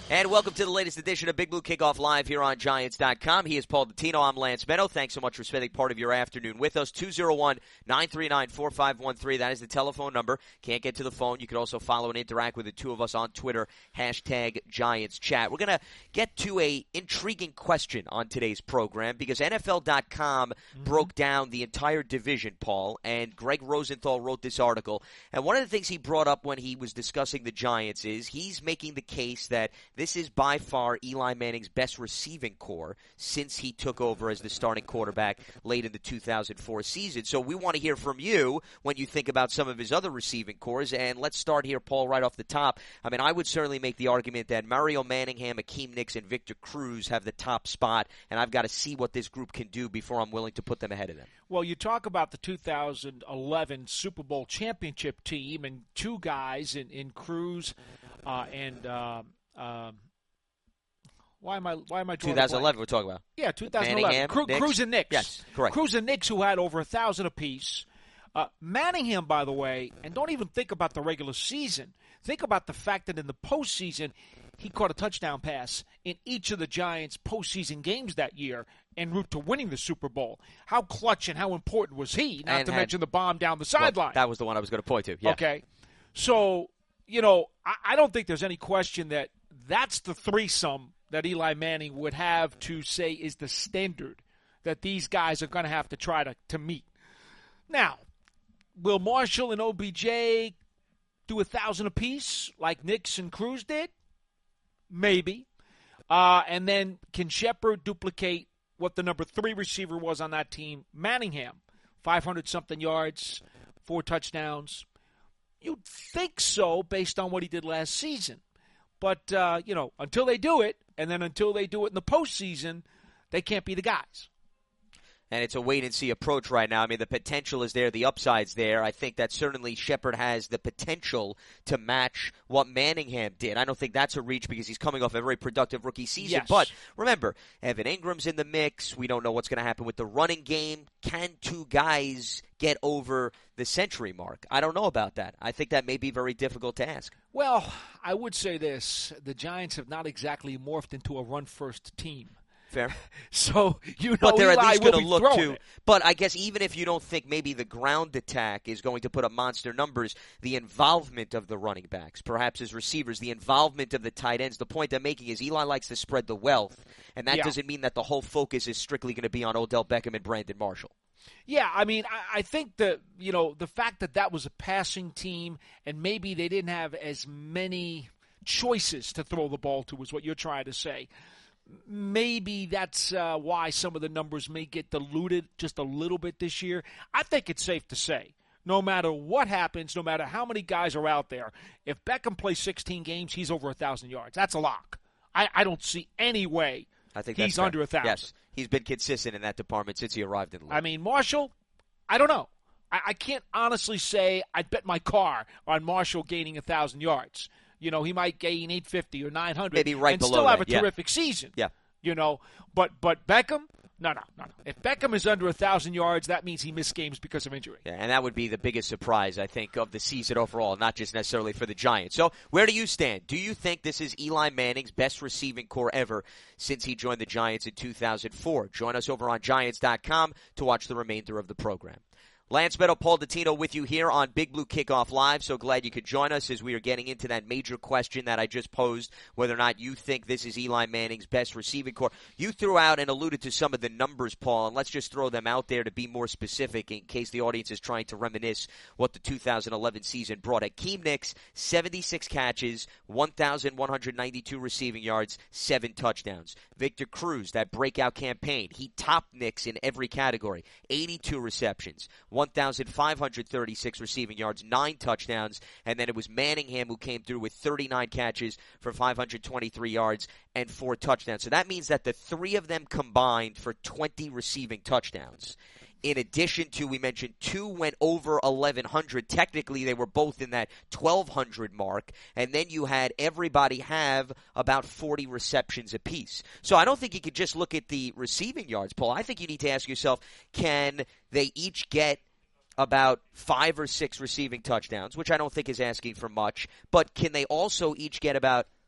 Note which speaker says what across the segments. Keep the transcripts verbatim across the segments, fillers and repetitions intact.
Speaker 1: And welcome to the latest edition of Big Blue Kickoff Live here on Giants dot com. He is Paul Dottino. I'm Lance Meadow. Thanks so much for spending part of your afternoon with us. two oh one, nine three nine, four five one three. That is the telephone number. Can't get to the phone. You can also follow and interact with the two of us on Twitter. Hashtag Giants Chat. We're going to get to a intriguing question on today's program because N F L dot com mm-hmm. broke down the entire division, Paul, and Greg Rosenthal wrote this article. And one of the things he brought up when he was discussing the Giants is he's making the case that this is by far Eli Manning's best receiving core since he took over as the starting quarterback late in the two thousand four season. So we want to hear from you when you think about some of his other receiving cores. And let's start here, Paul, right off the top. I mean, I would certainly make the argument that Mario Manningham, Akeem Nicks, and Victor Cruz have the top spot, and I've got to see what this group can do before I'm willing to put them ahead of them.
Speaker 2: Well, you talk about the two thousand eleven Super Bowl championship team and two guys in, in Cruz uh, and uh, um, Why am I? Why am I?
Speaker 1: twenty eleven. We're talking about.
Speaker 2: Yeah, two thousand eleven.
Speaker 1: Manningham,
Speaker 2: Cru-
Speaker 1: Nicks.
Speaker 2: Cruz and Nicks.
Speaker 1: Yes, correct.
Speaker 2: Cruz and Nicks, who had over a thousand apiece. Uh, Manningham, by the way, and don't even think about the regular season. Think about the fact that in the postseason, he caught a touchdown pass in each of the Giants' postseason games that year en route to winning the Super Bowl. How clutch and how important was he? Not
Speaker 1: and
Speaker 2: to
Speaker 1: had,
Speaker 2: mention the bomb down the sideline.
Speaker 1: Well, that was the one I was going to point to. Yeah.
Speaker 2: Okay, so you know, I, I don't think there's any question that that's the threesome that Eli Manning would have to say is the standard that these guys are going to have to try to, to meet. Now, will Marshall and O B J do a thousand apiece like Nicks and Cruz did? Maybe. Uh, and then can Shepard duplicate what the number three receiver was on that team, Manningham? five hundred something yards, four touchdowns. You'd think so based on what he did last season. But, uh, you know, until they do it, and then until they do it in the postseason, they can't be the guys.
Speaker 1: And it's a wait-and-see approach right now. I mean, the potential is there. The upside's there. I think that certainly Shepard has the potential to match what Manningham did. I don't think that's a reach because he's coming off a very productive rookie season.
Speaker 2: Yes.
Speaker 1: But remember, Evan Ingram's in the mix. We don't know what's going to happen with the running game. Can two guys get over the century mark? I don't know about that. I think that may be very difficult to ask.
Speaker 2: Well, I would say this. The Giants have not exactly morphed into a run-first team.
Speaker 1: Fair.
Speaker 2: So, you know,
Speaker 1: but they're
Speaker 2: Eli
Speaker 1: at least going
Speaker 2: to
Speaker 1: to look to.
Speaker 2: It.
Speaker 1: But I guess even if you don't think maybe the ground attack is going to put up monster numbers, the involvement of the running backs, perhaps as receivers, the involvement of the tight ends, the point I'm making is Eli likes to spread the wealth, and that
Speaker 2: yeah.
Speaker 1: doesn't mean that the whole focus is strictly going to be on Odell Beckham and Brandon Marshall.
Speaker 2: Yeah, I mean, I, I think that, you know, the fact that that was a passing team and maybe they didn't have as many choices to throw the ball to is what you're trying to say. Maybe that's uh, why some of the numbers may get diluted just a little bit this year. I think it's safe to say, no matter what happens, no matter how many guys are out there, if Beckham plays sixteen games, he's over one thousand yards. That's a lock. I, I don't see any way
Speaker 1: I think
Speaker 2: he's
Speaker 1: that's
Speaker 2: under one thousand.
Speaker 1: Yes, he's been consistent in that department since he arrived in the league.
Speaker 2: I mean, Marshall, I don't know. I, I can't honestly say I'd bet my car on Marshall gaining one thousand yards. You know, he might gain eight fifty or nine hundred
Speaker 1: Maybe right
Speaker 2: and
Speaker 1: below
Speaker 2: still have
Speaker 1: that.
Speaker 2: a
Speaker 1: Yeah.
Speaker 2: terrific season.
Speaker 1: Yeah.
Speaker 2: You know, but but Beckham, no, no, no, no. If Beckham is under one thousand yards, that means he missed games because of injury.
Speaker 1: Yeah, and that would be the biggest surprise, I think, of the season overall, not just necessarily for the Giants. So where do you stand? Do you think this is Eli Manning's best receiving core ever since he joined the Giants in two thousand four? Join us over on Giants dot com to watch the remainder of the program. Lance Meadow, Paul Dottino with you here on Big Blue Kickoff Live. So glad you could join us as we are getting into that major question that I just posed, whether or not you think this is Eli Manning's best receiving core. You threw out and alluded to some of the numbers, Paul, and let's just throw them out there to be more specific in case the audience is trying to reminisce what the two thousand eleven season brought. Akeem Nicks, seventy-six catches, one thousand one hundred ninety-two receiving yards, seven touchdowns. Victor Cruz, that breakout campaign, he topped Nicks in every category, eighty-two receptions, one thousand five hundred thirty-six receiving yards, nine touchdowns, and then it was Manningham who came through with thirty-nine catches for five hundred twenty-three yards and four touchdowns. So that means that the three of them combined for twenty receiving touchdowns. In addition to, we mentioned two went over eleven hundred. Technically, they were both in that twelve hundred mark. And then you had everybody have about forty receptions apiece. So I don't think you could just look at the receiving yards, Paul. I think you need to ask yourself, can they each get about five or six receiving touchdowns, which I don't think is asking for much. But can they also each get about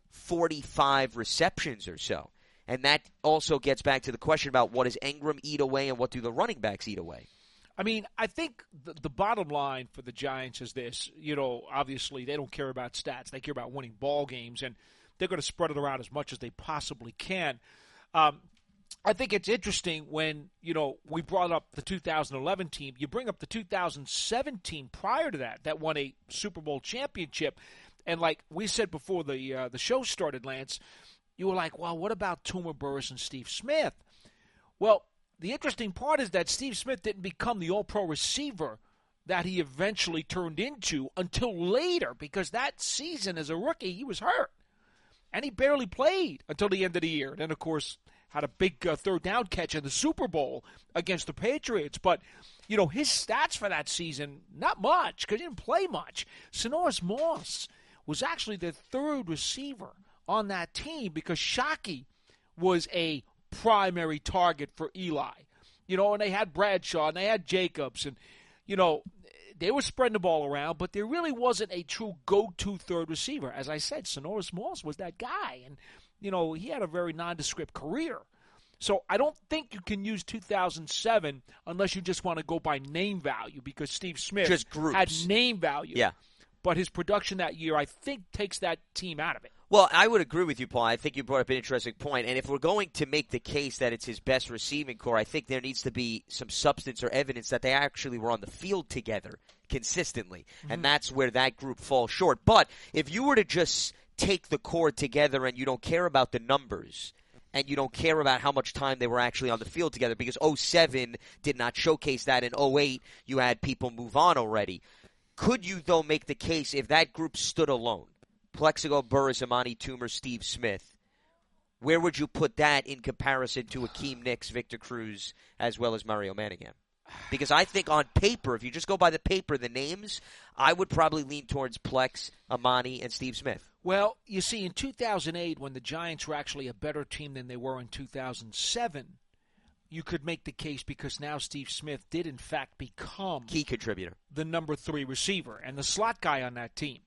Speaker 1: forty-five receptions or so. And that also gets back to the question about what does Engram eat away and what do the running backs eat away?
Speaker 2: I mean, I think the, the bottom line for the Giants is this. You know, obviously they don't care about stats. They care about winning ball games, and they're going to spread it around as much as they possibly can. Um, I think it's interesting when, you know, we brought up the two thousand eleven team. You bring up the two thousand seven team prior to that that won a Super Bowl championship. And like we said before the uh, the show started, Lance, you were like, well, what about Toomer Burris and Steve Smith? Well, the interesting part is that Steve Smith didn't become the all-pro receiver that he eventually turned into until later, because that season as a rookie, he was hurt. And he barely played until the end of the year. And then, of course, had a big uh, third down catch in the Super Bowl against the Patriots. But, you know, his stats for that season, not much, because he didn't play much. Sinorice Moss was actually the third receiver on that team because Shockey was a primary target for Eli. You know, and they had Bradshaw and they had Jacobs. And, you know, they were spreading the ball around, but there really wasn't a true go-to third receiver. As I said, Sinorice Moss was that guy. And, you know, he had a very nondescript career. So I don't think you can use two thousand seven unless you just want to go by name value, because Steve Smith
Speaker 1: just groups.
Speaker 2: had name value.
Speaker 1: Yeah.
Speaker 2: But his production that year, I think, takes that team out of it.
Speaker 1: Well, I would agree with you, Paul. I think you brought up an interesting point. And if we're going to make the case that it's his best receiving core, I think there needs to be some substance or evidence that they actually were on the field together consistently. Mm-hmm. And that's where that group falls short. But if you were to just take the core together and you don't care about the numbers and you don't care about how much time they were actually on the field together, because oh seven did not showcase that, in oh eight you had people move on already. Could you, though, make the case if that group stood alone? Plexico, Burris, Amani Toomer, Steve Smith. Where would you put that in comparison to Akeem Nicks, Victor Cruz, as well as Mario Manningham? Because I think on paper, if you just go by the paper, the names, I would probably lean towards Plex, Amani, and Steve Smith.
Speaker 2: Well, you see, in two thousand eight, when the Giants were actually a better team than they were in two thousand seven, you could make the case because now Steve Smith did, in fact, become
Speaker 1: key contributor,
Speaker 2: the number three receiver and the slot guy on that team.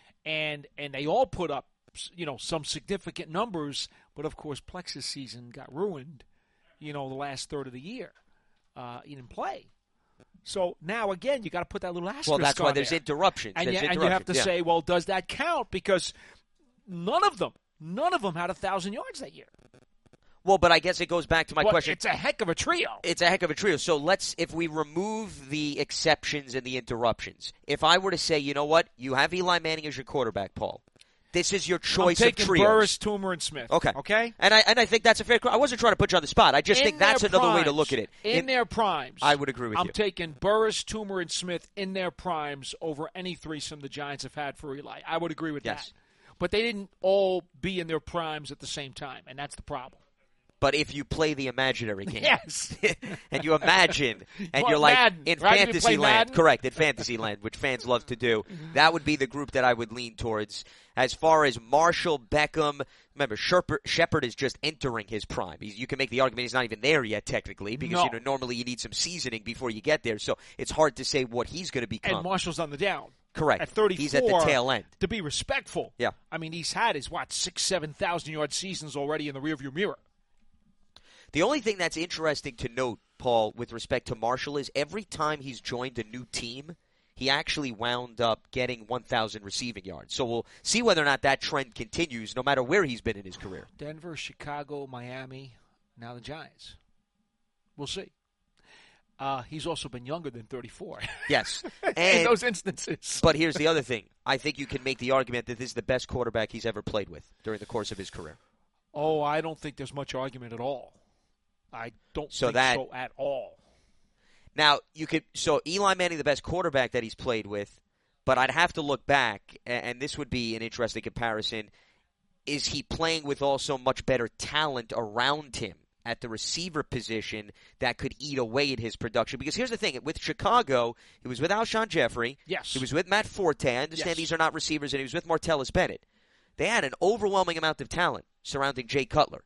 Speaker 2: And and they all put up, you know, some significant numbers, but of course Plex's season got ruined, you know, the last third of the year. Uh, he didn't play. So now, again, you got to put that little asterisk on
Speaker 1: Well, that's why
Speaker 2: there.
Speaker 1: there's interruptions.
Speaker 2: And,
Speaker 1: there's
Speaker 2: you,
Speaker 1: interruptions.
Speaker 2: and you have to
Speaker 1: yeah.
Speaker 2: say, well, does that count? Because none of them, none of them had one thousand yards that year.
Speaker 1: Well, but I guess it goes back to my
Speaker 2: but
Speaker 1: question.
Speaker 2: It's a heck of a trio.
Speaker 1: It's a heck of a trio. So let's, if we remove the exceptions and the interruptions, if I were to say, you know what, you have Eli Manning as your quarterback, Paul. This is your choice
Speaker 2: I'm
Speaker 1: of
Speaker 2: taking
Speaker 1: trios.
Speaker 2: Burris, Toomer, and Smith.
Speaker 1: Okay.
Speaker 2: Okay?
Speaker 1: And I and I think that's a fair. I wasn't trying to put you on the spot. I just
Speaker 2: in
Speaker 1: think that's another
Speaker 2: primes,
Speaker 1: way to look at it.
Speaker 2: In,
Speaker 1: in
Speaker 2: their primes.
Speaker 1: I would agree with
Speaker 2: I'm
Speaker 1: you.
Speaker 2: I'm taking Burris, Toomer, and Smith in their primes over any threesome the Giants have had for Eli. I would agree with
Speaker 1: yes.
Speaker 2: that. But they didn't all be in their primes at the same time, and that's the problem.
Speaker 1: But if you play the imaginary game,
Speaker 2: yes,
Speaker 1: and you imagine, and
Speaker 2: well,
Speaker 1: you're like
Speaker 2: Madden,
Speaker 1: in
Speaker 2: right?
Speaker 1: fantasy land,
Speaker 2: Madden?
Speaker 1: correct? In fantasy land, which fans love to do, that would be the group that I would lean towards. As far as Marshall, Beckham, remember Shepard, Shepard is just entering his prime. He's, you can make the argument he's not even there yet, technically, because
Speaker 2: no.
Speaker 1: you know normally you need some seasoning before you get there. So it's hard to say what he's going to become.
Speaker 2: And Marshall's on the down.
Speaker 1: Correct.
Speaker 2: At thirty-four,
Speaker 1: he's at the tail end.
Speaker 2: To be respectful,
Speaker 1: yeah.
Speaker 2: I mean, he's had his what six, seven thousand yard seasons already in the rearview mirror.
Speaker 1: The only thing that's interesting to note, Paul, with respect to Marshall, is every time he's joined a new team, he actually wound up getting one thousand receiving yards. So we'll see whether or not that trend continues, no matter where he's been in his career.
Speaker 2: Denver, Chicago, Miami, now the Giants. We'll see. Uh, he's also been younger than thirty-four.
Speaker 1: Yes. And,
Speaker 2: in those instances.
Speaker 1: But here's the other thing. I think you can make the argument that this is the best quarterback he's ever played with during the course of his career.
Speaker 2: Oh, I don't think there's much argument at all. I don't
Speaker 1: so
Speaker 2: think
Speaker 1: that,
Speaker 2: so at all.
Speaker 1: Now, you could so Eli Manning, the best quarterback that he's played with, but I'd have to look back, and this would be an interesting comparison. Is he playing with also much better talent around him at the receiver position that could eat away at his production? Because here's the thing. With Chicago, he was with Alshon Jeffrey.
Speaker 2: Yes.
Speaker 1: He was with Matt Forte. I understand
Speaker 2: yes.
Speaker 1: these are not receivers, and he was with Martellus Bennett. They had an overwhelming amount of talent surrounding Jay Cutler.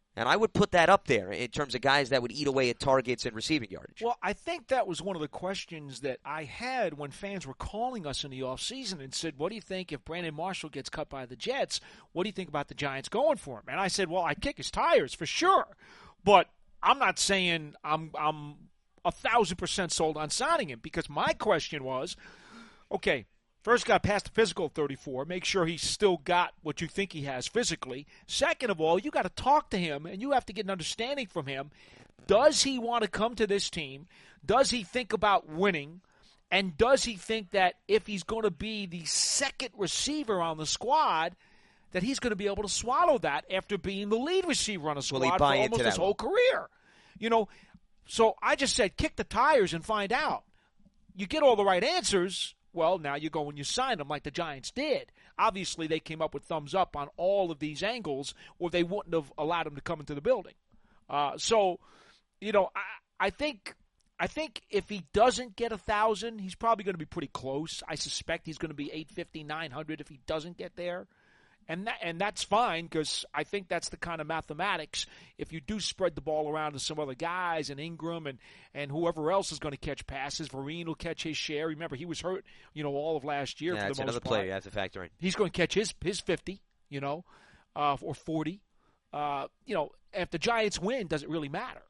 Speaker 1: And I would put that up there in terms of guys that would eat away at targets and receiving yardage.
Speaker 2: Well, I think that was one of the questions that I had when fans were calling us in the offseason and said, what do you think if Brandon Marshall gets cut by the Jets? What do you think about the Giants going for him? And I said, well, I'd kick his tires for sure. But I'm not saying I'm I'm a thousand percent sold on signing him, because my question was, okay, first, got to pass the physical at thirty-four. Make sure he's still got what you think he has physically. Second of all, you got to talk to him, and you have to get an understanding from him. Does he want to come to this team? Does he think about winning? And does he think that if he's going to be the second receiver on the squad, that he's going to be able to swallow that after being the lead receiver on a squad for almost his whole career? You know, so I just said kick the tires and find out. You get all the right answers. Well, now you go and you sign them like the Giants did. Obviously, they came up with thumbs up on all of these angles, or they wouldn't have allowed him to come into the building. Uh, so, you know, I, I think I think if he doesn't get a thousand, he's probably going to be pretty close. I suspect he's going to be eight fifty, nine hundred if he doesn't get there. And that, and that's fine, because I think that's the kind of mathematics. If you do spread the ball around to some other guys, and Ingram and, and whoever else is going to catch passes, Vereen will catch his share. Remember, he was hurt, you know, all of last year.
Speaker 1: Yeah,
Speaker 2: for
Speaker 1: that's
Speaker 2: the most
Speaker 1: another
Speaker 2: part.
Speaker 1: player you have to factor in.
Speaker 2: He's going to catch his his fifty, you know, uh, or forty. Uh, you know, if the Giants win, does it really matter?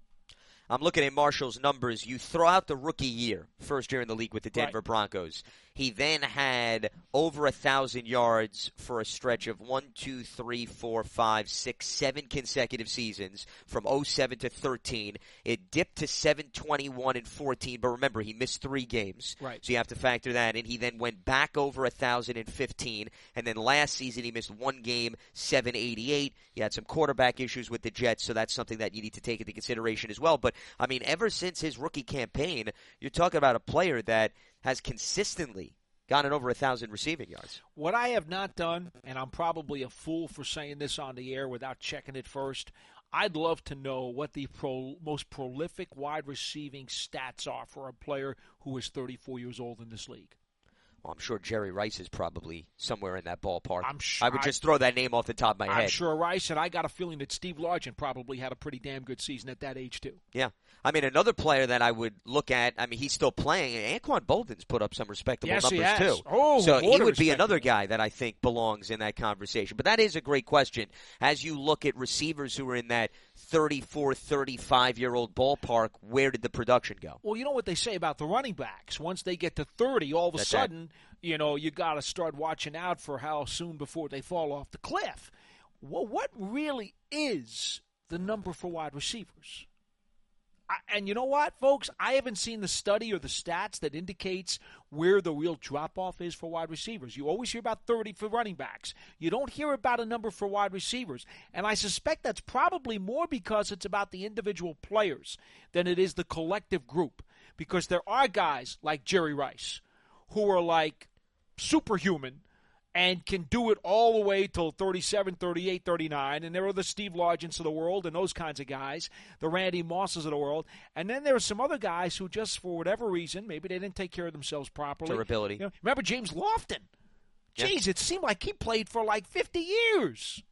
Speaker 1: I'm looking at Marshall's numbers. You throw out the rookie year, first year in the league with the Denver
Speaker 2: Right.
Speaker 1: Broncos. He then had over a thousand yards for a stretch of one, two, three, four, five, six, seven consecutive seasons from oh seven to thirteen. It dipped to seven twenty-one and fourteen, but remember, he missed three games.
Speaker 2: Right.
Speaker 1: So you have to factor that in. He then went back over a thousand in fifteen, and then last season he missed one game, seven eighty-eight. He had some quarterback issues with the Jets, so that's something that you need to take into consideration as well. But I mean, ever since his rookie campaign, you're talking about a player that has consistently gotten over a thousand receiving yards.
Speaker 2: What I have not done, and I'm probably a fool for saying this on the air without checking it first, I'd love to know what the pro, most prolific wide receiving stats are for a player who is thirty-four years old in this league.
Speaker 1: Well, I'm sure Jerry Rice is probably somewhere in that ballpark.
Speaker 2: I'm sure,
Speaker 1: I would just throw that name off the top of my
Speaker 2: I'm
Speaker 1: head.
Speaker 2: sure Rice, and I got a feeling that Steve Largent probably had a pretty damn good season at that age, too.
Speaker 1: Yeah. I mean, another player that I would look at, I mean, he's still playing. Anquan Bolden's put up some respectable
Speaker 2: yes,
Speaker 1: numbers,
Speaker 2: he has.
Speaker 1: too.
Speaker 2: Oh,
Speaker 1: so he would be
Speaker 2: respectable.
Speaker 1: another guy that I think belongs in that conversation. But that is a great question. As you look at receivers who are in that thirty-four, thirty-five-year-old ballpark, where did the production go?
Speaker 2: Well, you know what they say about the running backs. Once they get to thirty, all of a
Speaker 1: That's
Speaker 2: sudden, that. you know, you got to start watching out for how soon before they fall off the cliff. Well, what really is the number for wide receivers? I, and you know what, folks? I haven't seen the study or the stats that indicates where the real drop-off is for wide receivers. You always hear about thirty for running backs. You don't hear about a number for wide receivers. And I suspect that's probably more because it's about the individual players than it is the collective group. Because there are guys like Jerry Rice who are like superhuman and can do it all the way till thirty-seven, thirty-eight, thirty-nine. And there are the Steve Largents of the world and those kinds of guys, the Randy Mosses of the world. And then there are some other guys who just for whatever reason, maybe they didn't take care of themselves properly.
Speaker 1: Durability.
Speaker 2: You know, remember James Lofton?
Speaker 1: Yep.
Speaker 2: Jeez, it seemed like he played for like fifty years.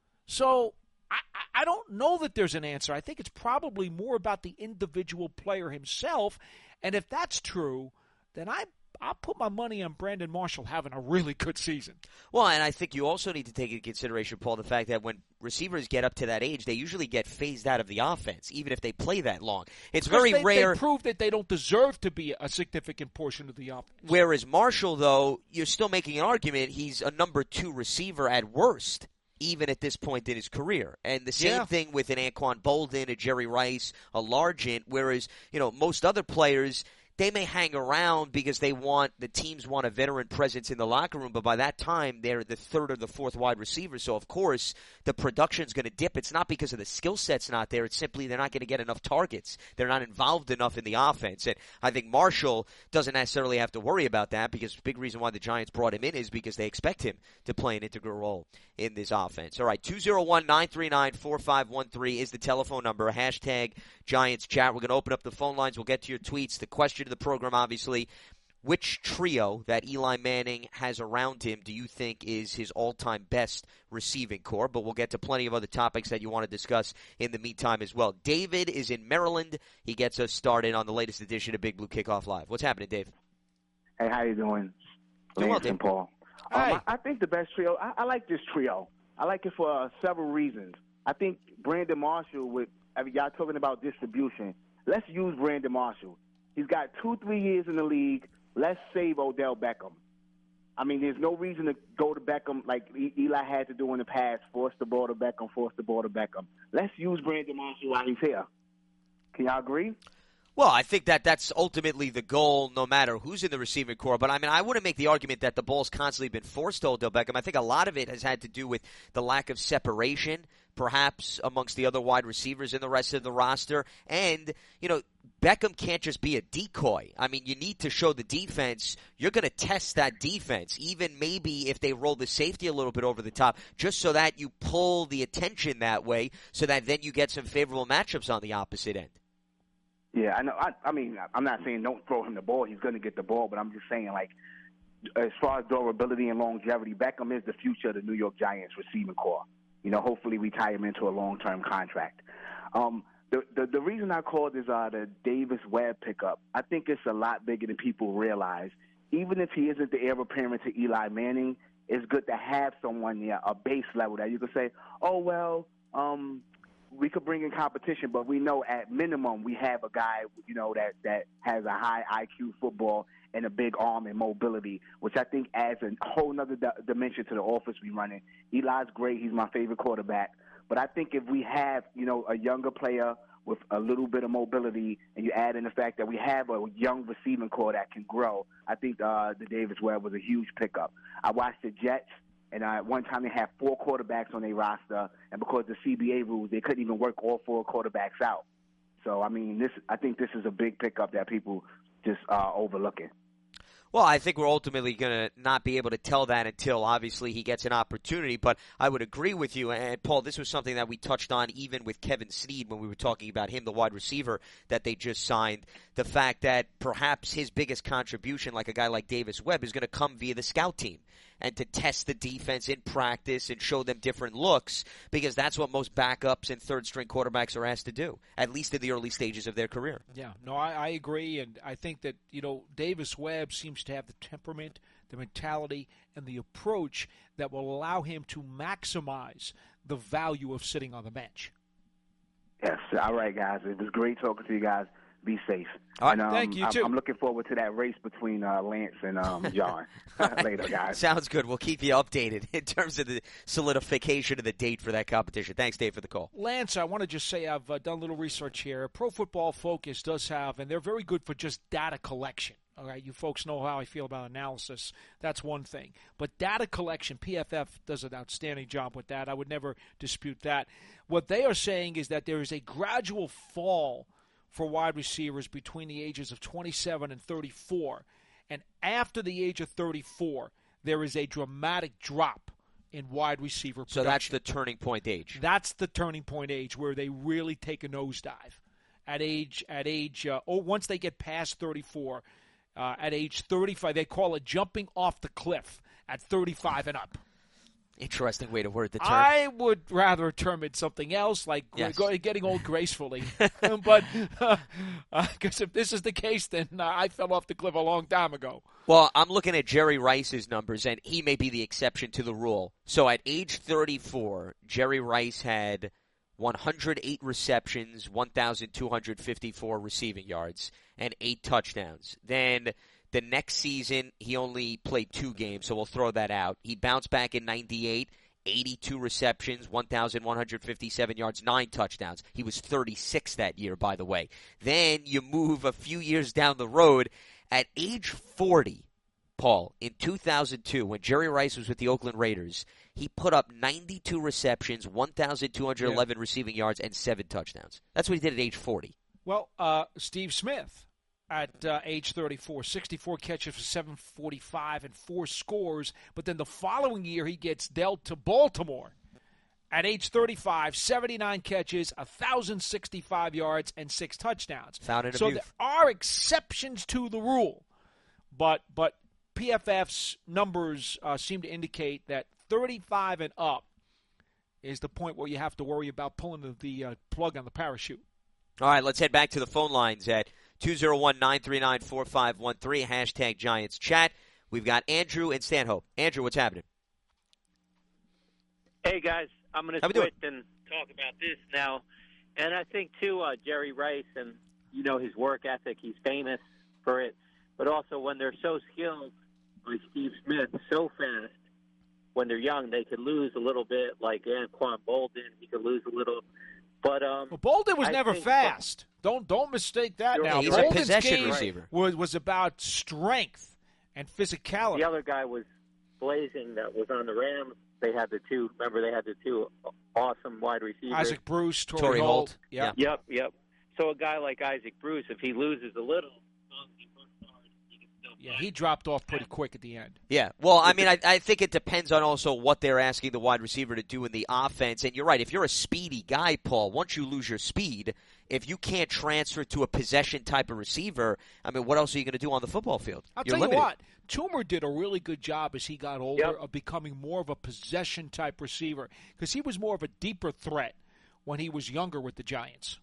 Speaker 2: So I, I don't know that there's an answer. I think it's probably more about the individual player himself. And if that's true, then I I'll put my money on Brandon Marshall having a really good season.
Speaker 1: Well, and I think you also need to take into consideration, Paul, the fact that when receivers get up to that age, they usually get phased out of the offense, even if they play that long. It's
Speaker 2: because
Speaker 1: very
Speaker 2: they,
Speaker 1: rare.
Speaker 2: They prove that they don't deserve to be a significant portion of the offense.
Speaker 1: Whereas Marshall, though, you're still making an argument he's a number two receiver at worst, even at this point in his career. And the same
Speaker 2: Yeah.
Speaker 1: thing with an Anquan Bolden, a Jerry Rice, a Largent, whereas, you know, most other players, they may hang around because they want, the teams want a veteran presence in the locker room, but by that time, they're the third or the fourth wide receiver. So, of course, the production's going to dip. It's not because of the skill set's not there. It's simply they're not going to get enough targets. They're not involved enough in the offense. And I think Marshall doesn't necessarily have to worry about that because the big reason why the Giants brought him in is because they expect him to play an integral role in this offense. All right, two oh one, nine three nine, four five one three is the telephone number. Hashtag Giants Chat. We're going to open up the phone lines. We'll get to your tweets. The question of the program, obviously, which trio that Eli Manning has around him do you think is his all-time best receiving core? But we'll get to plenty of other topics that you want to discuss in the meantime as well. David is in Maryland. He gets us started on the latest edition of Big Blue Kickoff Live. What's happening, Dave?
Speaker 3: Hey, how you doing?
Speaker 1: Doing well,
Speaker 3: Lance and
Speaker 1: Dave.
Speaker 3: Paul.
Speaker 2: Hi.
Speaker 3: Um, I, I think the best trio, I, I like this trio. I like it for uh, several reasons. I think Brandon Marshall, with I mean, y'all talking about distribution, let's use Brandon Marshall. He's got two, three years in the league. Let's save Odell Beckham. I mean, there's no reason to go to Beckham like Eli had to do in the past, force the ball to Beckham, force the ball to Beckham. Let's use Brandon Marshall while he's here. Can y'all agree?
Speaker 1: Well, I think that that's ultimately the goal no matter who's in the receiving core. But, I mean, I wouldn't make the argument that the ball's constantly been forced to Odell Beckham. I think a lot of it has had to do with the lack of separation, perhaps, amongst the other wide receivers in the rest of the roster. And, you know, Beckham can't just be a decoy. I mean, you need to show the defense. You're going to test that defense, even maybe if they roll the safety a little bit over the top, just so that you pull the attention that way so that then you get some favorable matchups on the opposite end.
Speaker 3: Yeah, I know. I, I mean, I'm not saying don't throw him the ball. He's going to get the ball, but I'm just saying, like, as far as durability and longevity, Beckham is the future of the New York Giants receiving core. You know, hopefully we tie him into a long-term contract. Um, the, the the reason I called is uh, the Davis Webb pickup. I think it's a lot bigger than people realize. Even if he isn't the heir apparent to Eli Manning, it's good to have someone near a base level that you can say, oh, well, um, we could bring in competition, but we know at minimum we have a guy, you know, that, that has a high I Q football and a big arm and mobility, which I think adds a whole other d- dimension to the offense we running. Eli's great. He's my favorite quarterback. But I think if we have, you know, a younger player with a little bit of mobility and you add in the fact that we have a young receiving core that can grow, I think uh, the Davis Webb was a huge pickup. I watched the Jets. And uh, at one time they had four quarterbacks on their roster, and because of the C B A rules, they couldn't even work all four quarterbacks out. So, I mean, this I think this is a big pickup that people just uh, overlooking.
Speaker 1: Well, I think we're ultimately going to not be able to tell that until, obviously, he gets an opportunity. But I would agree with you. And, Paul, this was something that we touched on even with Kevin Snead when we were talking about him, the wide receiver that they just signed. The fact that perhaps his biggest contribution, like a guy like Davis Webb, is going to come via the scout team and to test the defense in practice and show them different looks, because that's what most backups and third-string quarterbacks are asked to do, at least in the early stages of their career.
Speaker 2: Yeah, no, I, I agree, and I think that, you know, Davis Webb seems to have the temperament, the mentality, and the approach that will allow him to maximize the value of sitting on the bench.
Speaker 3: Yes, all right, guys. It was great talking to you guys. Be safe.
Speaker 1: All right,
Speaker 3: and, um,
Speaker 2: thank you,
Speaker 3: I'm,
Speaker 2: too.
Speaker 3: I'm looking forward to that race between uh, Lance and um, John. Later, guys.
Speaker 1: Sounds good. We'll keep you updated in terms of the solidification of the date for that competition. Thanks, Dave, for the call.
Speaker 2: Lance, I want to just say I've uh, done a little research here. Pro Football Focus does have, and they're very good for just data collection. All right, you folks know how I feel about analysis. That's one thing. But data collection, P F F does an outstanding job with that. I would never dispute that. What they are saying is that there is a gradual fall for wide receivers between the ages of twenty-seven and thirty-four. And after the age of thirty-four, there is a dramatic drop in wide receiver production.
Speaker 1: So that's the turning point age.
Speaker 2: That's the turning point age where they really take a nosedive. At age, at age, uh, oh, once they get past thirty-four, uh, at age thirty-five, they call it jumping off the cliff at thirtifive and up.
Speaker 1: Interesting way to word the term.
Speaker 2: I would rather term it something else, like
Speaker 1: Yes.
Speaker 2: go, getting old gracefully. But because uh, uh, if this is the case, then uh, I fell off the cliff a long time ago.
Speaker 1: Well, I'm looking at Jerry Rice's numbers, and he may be the exception to the rule. So at age thirty-four, Jerry Rice had one hundred eight receptions, one thousand two hundred fifty-four receiving yards, and eight touchdowns. Then the next season, he only played two games, so we'll throw that out. He bounced back in ninety-eight, eighty-two receptions, one thousand one hundred fifty-seven yards, nine touchdowns. He was thirty-six that year, by the way. Then you move a few years down the road. At age forty, Paul, in two thousand two, when Jerry Rice was with the Oakland Raiders, he put up ninety-two receptions, one thousand two hundred eleven yeah. receiving yards, and seven touchdowns. That's what he did at age forty.
Speaker 2: Well, uh, Steve Smith, at uh, age thirty-four, sixty-four catches for seven forty-five and four scores, but then the following year he gets dealt to Baltimore. At age thirty-five, seventy-nine catches, one thousand sixty-five yards, and six touchdowns.
Speaker 1: Found in
Speaker 2: so
Speaker 1: abuse.
Speaker 2: there are exceptions to the rule. but but P F F's numbers uh, seem to indicate that thirty-five and up is the point where you have to worry about pulling the, the uh, plug on the parachute.
Speaker 1: All right, let's head back to the phone lines at two oh one, nine three nine, four five one three, hashtag Giants Chat. We've got Andrew and Stanhope. Andrew, what's happening?
Speaker 4: Hey, guys. I'm going to switch and talk about this now. And I think, too, uh, Jerry Rice and, you know, his work ethic, he's famous for it. But also when they're so skilled, like Steve Smith, so fast, when they're young, they could lose a little bit, like Anquan Bolden. He could lose a little. But um,
Speaker 2: well, Bolden was
Speaker 4: I
Speaker 2: never fast. Don't don't mistake that now.
Speaker 1: He's
Speaker 2: Bolden's
Speaker 1: a possession
Speaker 2: game
Speaker 1: receiver.
Speaker 2: Was, was about strength and physicality.
Speaker 4: The other guy was Blazing that was on the Rams. They had the two. Remember, they had the two awesome wide receivers.
Speaker 2: Isaac Bruce, Torrey,
Speaker 1: Torrey
Speaker 2: Holt.
Speaker 1: Holt.
Speaker 2: Yep.
Speaker 4: Yep, yep. So a guy like Isaac Bruce, if he loses a little,
Speaker 2: yeah, he dropped off pretty quick at the end.
Speaker 1: Yeah, well, I mean, I, I think it depends on also what they're asking the wide receiver to do in the offense. And you're right, if you're a speedy guy, Paul, once you lose your speed, if you can't transfer to a possession type of receiver, I mean, what else are you going to do on the football field?
Speaker 2: I'll
Speaker 1: You're
Speaker 2: tell
Speaker 1: limited.
Speaker 2: you what, Toomer did a really good job as he got older
Speaker 4: Yep.
Speaker 2: of becoming more of a possession type receiver because he was more of a deeper threat when he was younger with the Giants.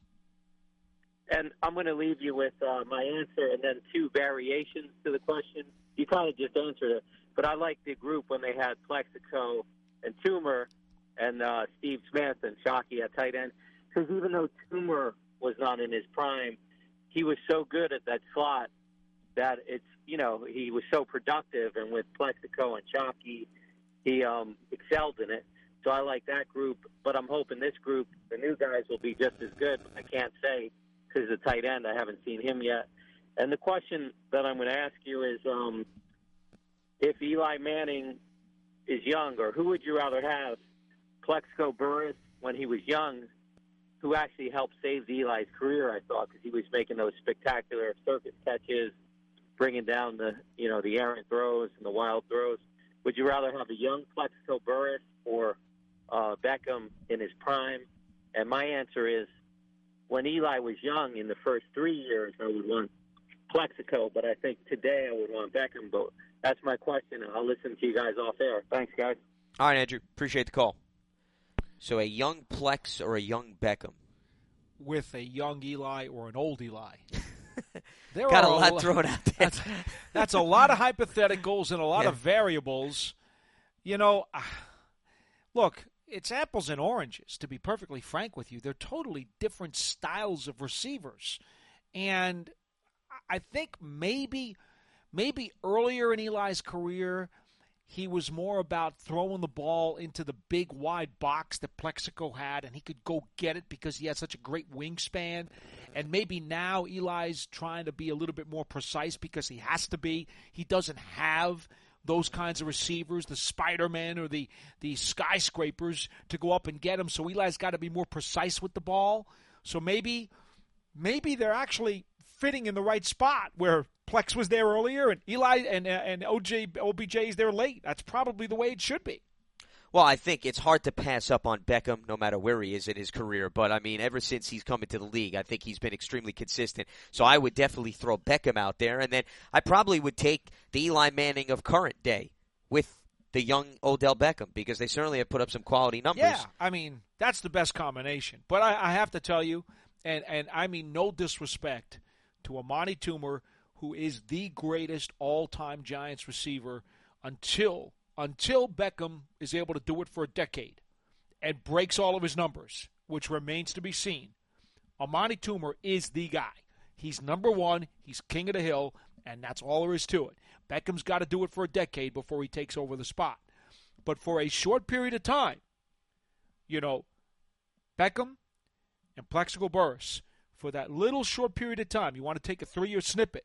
Speaker 4: And I'm going to leave you with uh, my answer and then two variations to the question. You kind of just answered it. But I like the group when they had Plexico and Toomer and uh, Steve Smith and Shockey at tight end. Because even though Toomer was not in his prime, he was so good at that slot that it's, you know, he was so productive. And with Plexico and Shockey, he um, excelled in it. So I like that group. But I'm hoping this group, the new guys, will be just as good. I can't say. Because the tight end, I haven't seen him yet. And the question that I'm going to ask you is, um, if Eli Manning is young, or who would you rather have, Plexico Burress when he was young, who actually helped save Eli's career, I thought, because he was making those spectacular circus catches, bringing down the, you know, the errant throws and the wild throws. Would you rather have a young Plexico Burress or uh, Beckham in his prime? And my answer is, when Eli was young in the first three years, I would want Plexico, but I think today I would want Beckham. But that's my question. I'll listen to you guys off air. Thanks, guys.
Speaker 1: All right, Andrew. Appreciate the call. So a young Plex or a young Beckham?
Speaker 2: With a young Eli or an old Eli. There
Speaker 1: Got
Speaker 2: are
Speaker 1: a lot
Speaker 2: lo-
Speaker 1: thrown out there.
Speaker 2: That's, that's a lot of hypotheticals and a lot
Speaker 1: Yeah.
Speaker 2: of variables. You know, look, it's apples and oranges, to be perfectly frank with you. They're totally different styles of receivers. And I think maybe maybe earlier in Eli's career, he was more about throwing the ball into the big, wide box that Plexico had, and he could go get it because he had such a great wingspan. And maybe now Eli's trying to be a little bit more precise because he has to be. He doesn't have those kinds of receivers, the Spider-Man or the, the skyscrapers to go up and get him. So Eli's got to be more precise with the ball. So maybe maybe they're actually fitting in the right spot where Plex was there earlier and Eli and and O J O B J is there late. That's probably the way it should be.
Speaker 1: Well, I think it's hard to pass up on Beckham no matter where he is in his career. But, I mean, ever since he's come into the league, I think he's been extremely consistent. So I would definitely throw Beckham out there. And then I probably would take the Eli Manning of current day with the young Odell Beckham because they certainly have put up some quality numbers.
Speaker 2: Yeah, I mean, that's the best combination. But I, I have to tell you, and, and I mean no disrespect to Amani Toomer, who is the greatest all-time Giants receiver until – until Beckham is able to do it for a decade and breaks all of his numbers, which remains to be seen. Amani Toomer is the guy. He's number one. He's king of the hill, and that's all there is to it. Beckham's got to do it for a decade before he takes over the spot. But for a short period of time, you know, Beckham and Plexico Burress, for that little short period of time, you want to take a three-year snippet,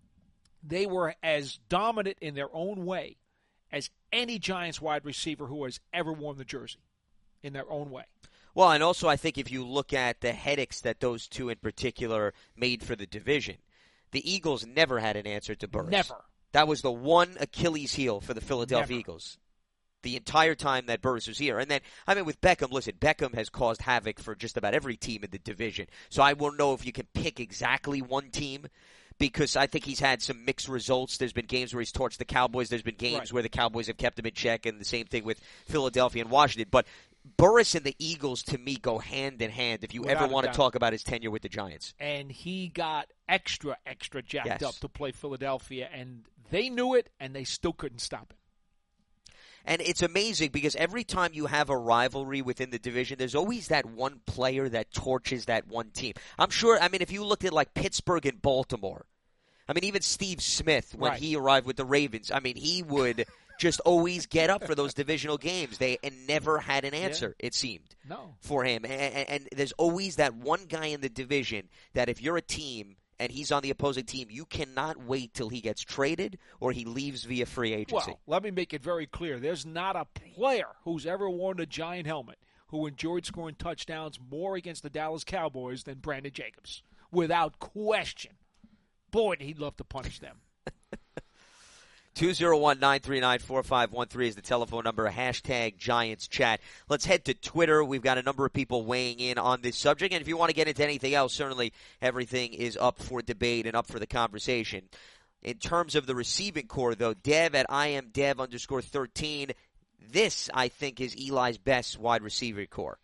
Speaker 2: they were as dominant in their own way as any Giants wide receiver who has ever worn the jersey in their own way.
Speaker 1: Well, and also I think if you look at the headaches that those two in particular made for the division, the Eagles never had an answer to Burress.
Speaker 2: Never.
Speaker 1: That was the one Achilles heel for the Philadelphia
Speaker 2: Never.
Speaker 1: Eagles the entire time that Burress was here. And then, I mean, with Beckham, listen, Beckham has caused havoc for just about every team in the division. So I won't know if you can pick exactly one team. because I think he's had some mixed results. There's been games where he's torched the Cowboys. There's been games
Speaker 2: right.
Speaker 1: where the Cowboys have kept him in check, and the same thing with Philadelphia and Washington. But Burris and the Eagles, to me, go hand in hand if you
Speaker 2: Without
Speaker 1: ever want to
Speaker 2: doubt.
Speaker 1: talk about his tenure with the Giants.
Speaker 2: And he got extra, extra jacked
Speaker 1: Yes.
Speaker 2: up to play Philadelphia, and they knew it, and they still couldn't stop it.
Speaker 1: And it's amazing because every time you have a rivalry within the division, there's always that one player that torches that one team. I'm sure, I mean, if you looked at like Pittsburgh and Baltimore, I mean, even Steve Smith, when
Speaker 2: Right.
Speaker 1: he arrived with the Ravens, I mean, he would just always get up for those divisional games. They and never had an answer, yeah. it seemed,
Speaker 2: no.
Speaker 1: for him. And, and, and there's always that one guy in the division that if you're a team and he's on the opposing team, you cannot wait till he gets traded or he leaves via free agency.
Speaker 2: Well, let me make it very clear. There's not a player who's ever worn a Giant helmet who enjoyed scoring touchdowns more against the Dallas Cowboys than Brandon Jacobs, without question. Boy, did he love to punish them.
Speaker 1: two oh one, nine three nine, four five one three is the telephone number, hashtag Giants Chat. Let's head to Twitter. We've got a number of people weighing in on this subject, and if you want to get into anything else, certainly everything is up for debate and up for the conversation. In terms of the receiving core, though, Dev at I am Dev underscore thirteen, this, I think, is Eli's best wide receiver core.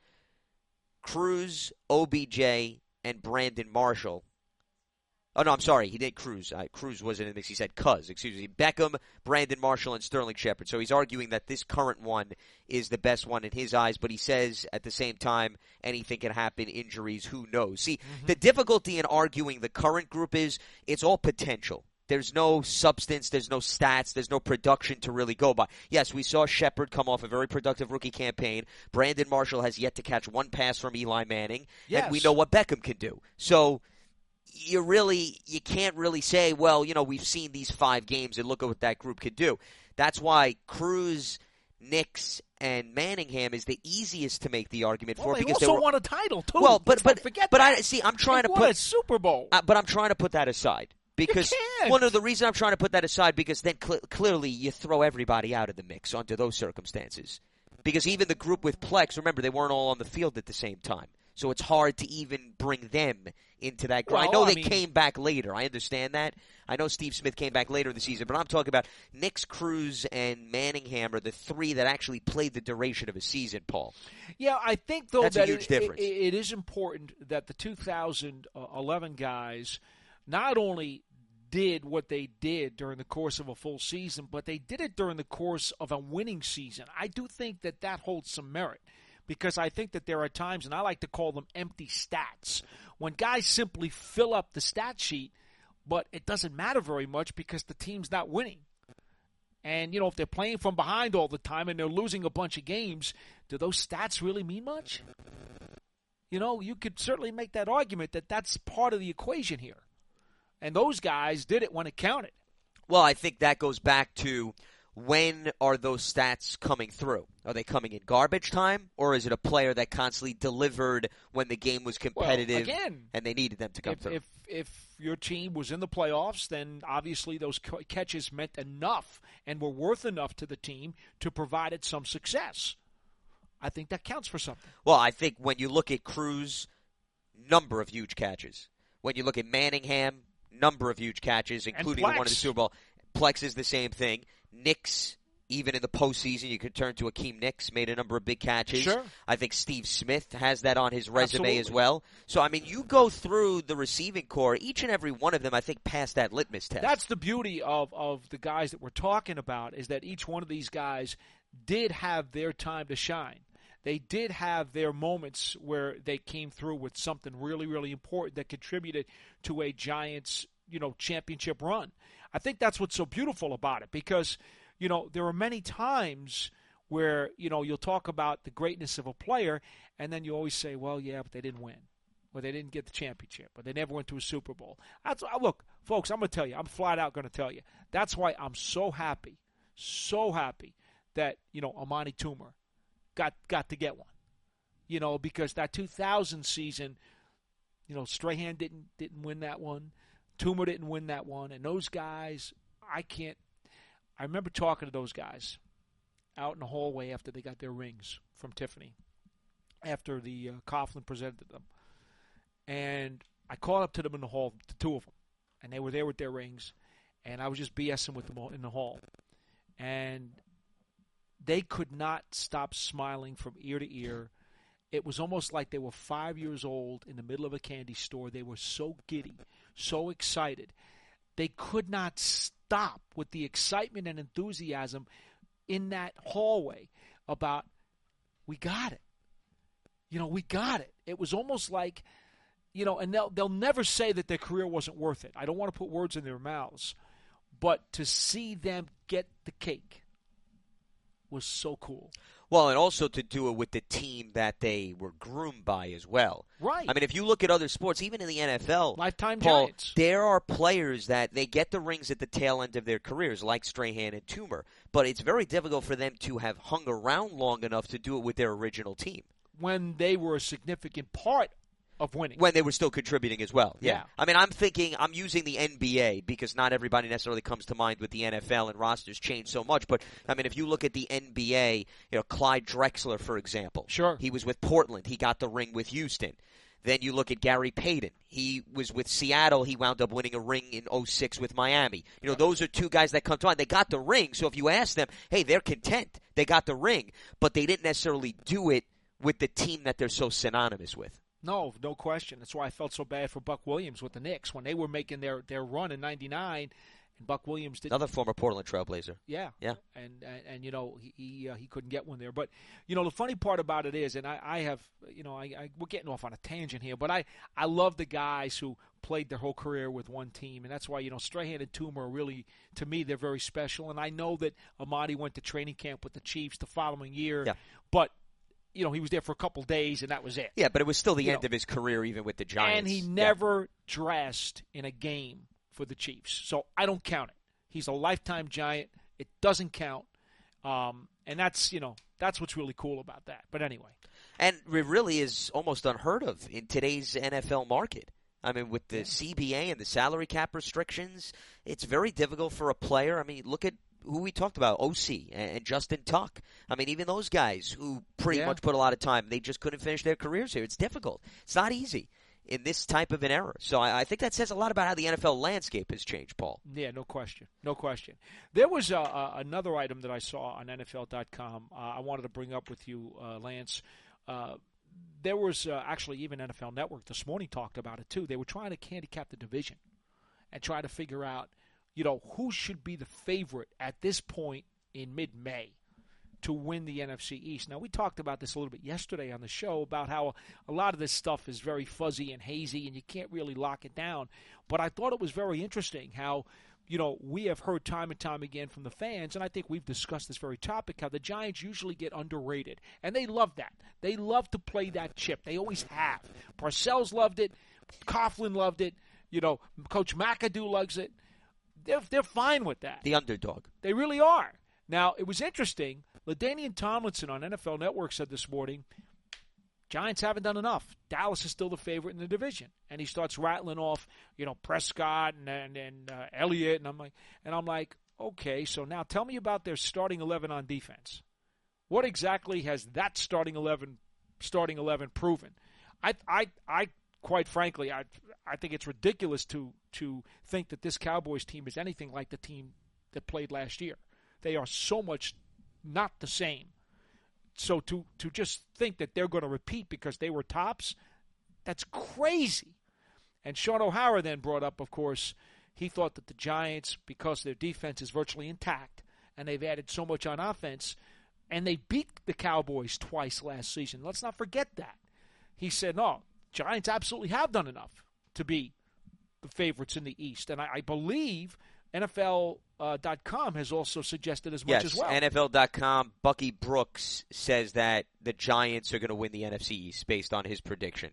Speaker 1: Cruz, O B J, and Brandon Marshall. Oh, no, I'm sorry. He did Cruz. Uh, Cruz wasn't in the mix. He said Cuz. Excuse me. Beckham, Brandon Marshall, and Sterling Shepard. So he's arguing that this current one is the best one in his eyes, but he says at the same time anything can happen, injuries, who knows. See, mm-hmm. the difficulty in arguing the current group is it's all potential. There's no substance, there's no stats, there's no production to really go by. Yes, we saw Shepard come off a very productive rookie campaign. Brandon Marshall has yet to catch one pass from Eli Manning,
Speaker 2: yes.
Speaker 1: and we know what Beckham can do. So you really, you can't really say, well, you know, we've seen these five games and look at what that group could do. That's why Cruz, Nix, and Manningham is the easiest to make the argument
Speaker 2: well,
Speaker 1: for
Speaker 2: they
Speaker 1: because
Speaker 2: also
Speaker 1: they were,
Speaker 2: won a title too.
Speaker 1: Well, but
Speaker 2: Let's not
Speaker 1: but
Speaker 2: forget
Speaker 1: but
Speaker 2: that.
Speaker 1: I see. I'm trying
Speaker 2: they
Speaker 1: to
Speaker 2: won
Speaker 1: put
Speaker 2: a Super Bowl.
Speaker 1: Uh, but I'm trying to put that aside. Because,
Speaker 2: you can't.
Speaker 1: well, no, the reason I'm trying to put that aside because then cl- clearly you throw everybody out of the mix under those circumstances. Because even the group with Plex, remember, they weren't all on the field at the same time. So it's hard to even bring them into that group.
Speaker 2: Well,
Speaker 1: I know
Speaker 2: I
Speaker 1: they
Speaker 2: mean,
Speaker 1: came back later. I understand that. I know Steve Smith came back later in the season. But I'm talking about Nix, Cruz, and Manningham are the three that actually played the duration of a season, Paul.
Speaker 2: Yeah, I think, though,
Speaker 1: That's
Speaker 2: that
Speaker 1: a huge
Speaker 2: it,
Speaker 1: difference.
Speaker 2: It, it is important that the two thousand eleven guys not only did what they did during the course of a full season, but they did it during the course of a winning season. I do think that that holds some merit because I think that there are times, and I like to call them empty stats, when guys simply fill up the stat sheet, but it doesn't matter very much because the team's not winning. And, you know, if they're playing from behind all the time and they're losing a bunch of games, do those stats really mean much? You know, you could certainly make that argument that that's part of the equation here. And those guys did it when it counted.
Speaker 1: Well, I think that goes back to when are those stats coming through? Are they coming in garbage time, or is it a player that constantly delivered when the game was competitive
Speaker 2: well, again,
Speaker 1: and they needed them to come
Speaker 2: if,
Speaker 1: through?
Speaker 2: If, if your team was in the playoffs, then obviously those catches meant enough and were worth enough to the team to provide it some success. I think that counts for something.
Speaker 1: Well, I think when you look at Cruz, number of huge catches. When you look at Manningham, number of huge catches, including the one in the Super Bowl. Plex is the same thing. Nix, even in the postseason, you could turn to Akeem Nix, made a number of big catches.
Speaker 2: Sure.
Speaker 1: I think Steve Smith has that on his resume
Speaker 2: Absolutely.
Speaker 1: as well. So, I mean, you go through the receiving core, each and every one of them, I think, passed that litmus test.
Speaker 2: That's the beauty of, of the guys that we're talking about, is that each one of these guys did have their time to shine. They did have their moments where they came through with something really, really important that contributed to a Giants, you know, championship run. I think that's what's so beautiful about it because, you know, there are many times where, you know, you'll talk about the greatness of a player and then you always say, well, yeah, but they didn't win. Or they didn't get the championship. Or they never went to a Super Bowl. That's Look, folks, I'm going to tell you. I'm flat out going to tell you. That's why I'm so happy, so happy that, you know, Amani Toomer got got to get one. You know, because that two thousand season, you know, Strahan didn't didn't win that one. Toomer didn't win that one. And those guys, I can't – I remember talking to those guys out in the hallway after they got their rings from Tiffany, after the uh, Coughlin presented them. And I called up to them in the hall, the two of them. and they were there with their rings, and I was just BSing with them in the hall. And they could not stop smiling from ear to ear. It was almost like they were five years old in the middle of a candy store. They were so giddy, so excited. They could not stop with the excitement and enthusiasm in that hallway about, we got it. You know, we got it. It was almost like, you know, and they'll, they'll never say that their career wasn't worth it. I don't want to put words in their mouths. But to see them get the cake was so cool.
Speaker 1: Well, and also to do it with the team that they were groomed by as well.
Speaker 2: Right.
Speaker 1: I mean, if you look at other sports, even in the N F L,
Speaker 2: Lifetime
Speaker 1: Paul,
Speaker 2: Giants.
Speaker 1: there are players that they get the rings at the tail end of their careers, like Strahan and Toomer. But it's very difficult for them to have hung around long enough to do it with their original team.
Speaker 2: When they were a significant part of winning.
Speaker 1: When they were still contributing as well. Yeah.
Speaker 2: Yeah.
Speaker 1: I mean, I'm thinking, I'm using the N B A because not everybody necessarily comes to mind with the N F L and rosters change so much. But, I mean, if you look at the N B A, you know, Clyde Drexler, for example.
Speaker 2: Sure.
Speaker 1: He was with Portland. He got the ring with Houston. Then you look at Gary Payton. He was with Seattle. He wound up winning a ring in oh six with Miami. You know, those are two guys that come to mind. They got the ring, so if you ask them, hey, they're content. They got the ring, but they didn't necessarily do it with the team that they're so synonymous with.
Speaker 2: No, no question. That's why I felt so bad for Buck Williams with the Knicks when they were making their, their run in ninety-nine, and Buck Williams didn't.
Speaker 1: Another former Portland Trailblazer.
Speaker 2: Yeah,
Speaker 1: yeah,
Speaker 2: and and, and you know he he, uh, he couldn't get one there. But you know the funny part about it is, and I, I have you know I, I we're getting off on a tangent here, but I I love the guys who played their whole career with one team, and that's why you know Strahan and Toomer are really, to me, they're very special. And I know that Amadi went to training camp with the Chiefs the following year,
Speaker 1: yeah.
Speaker 2: but. You know, he was there for a couple days, and that was it.
Speaker 1: Yeah, but it was still the
Speaker 2: you
Speaker 1: end
Speaker 2: know,
Speaker 1: of his career, even with the Giants.
Speaker 2: And he never yeah. dressed in a game for the Chiefs. So I don't count it. He's a lifetime Giant. It doesn't count. Um, and that's, you know, that's what's really cool about that. But anyway.
Speaker 1: And it really is almost unheard of in today's N F L market. I mean, with the yeah. C B A and the salary cap restrictions, it's very difficult for a player. I mean, look at who we talked about, O C and Justin Tuck. I mean, even those guys who pretty
Speaker 2: yeah.
Speaker 1: much put a lot of time, they just couldn't finish their careers here. It's difficult. It's not easy in this type of an era. So I, I think that says a lot about how the N F L landscape has changed, Paul.
Speaker 2: Yeah, no question. No question. There was uh, uh, another item that I saw on N F L dot com uh, I wanted to bring up with you, uh, Lance. Uh, there was uh, actually even N F L Network this morning talked about it, too. They were trying to handicap the division and try to figure out, you know, who should be the favorite at this point in mid-May to win the N F C East. Now, we talked about this a little bit yesterday on the show about how a lot of this stuff is very fuzzy and hazy and you can't really lock it down. But I thought it was very interesting how, you know, we have heard time and time again from the fans, and I think we've discussed this very topic, how the Giants usually get underrated. And they love that. They love to play that chip. They always have. Parcells loved it. Coughlin loved it. You know, Coach McAdoo loves it. They're, they're fine with that.
Speaker 1: The underdog.
Speaker 2: They really are. Now, it was interesting. LaDainian Tomlinson on N F L Network said this morning, Giants haven't done enough. Dallas is still the favorite in the division. And he starts rattling off, you know, Prescott and and, and uh, Elliott. And I'm like, and I'm like, okay, so now tell me about their starting eleven on defense. What exactly has that starting eleven starting eleven proven? I I I quite frankly, I I think it's ridiculous to to think that this Cowboys team is anything like the team that played last year. They are so much not the same. So to to just think that they're going to repeat because they were tops, that's crazy. And Sean O'Hara then brought up, of course, he thought that the Giants, because their defense is virtually intact and they've added so much on offense, and they beat the Cowboys twice last season. Let's not forget that. He said, no, Giants absolutely have done enough to be the favorites in the East. And I, I believe N F L dot com has also suggested as much
Speaker 1: yes,
Speaker 2: as well.
Speaker 1: N F L dot com, Bucky Brooks says that the Giants are going to win the N F C East based on his prediction.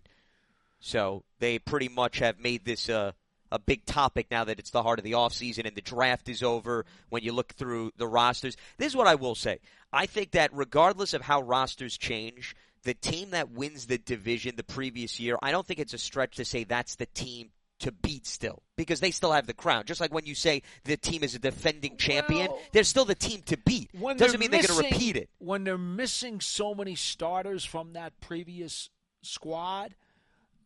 Speaker 1: So they pretty much have made this a, a big topic now that it's the heart of the offseason and the draft is over when you look through the rosters. This is what I will say. I think that regardless of how rosters change, the team that wins the division the previous year, I don't think it's a stretch to say that's the team to beat still, because they still have the crown. Just like when you say the team is a defending champion, well, they're still the team to beat. Doesn't mean missing, they're going to repeat it.
Speaker 2: When they're missing so many starters from that previous squad,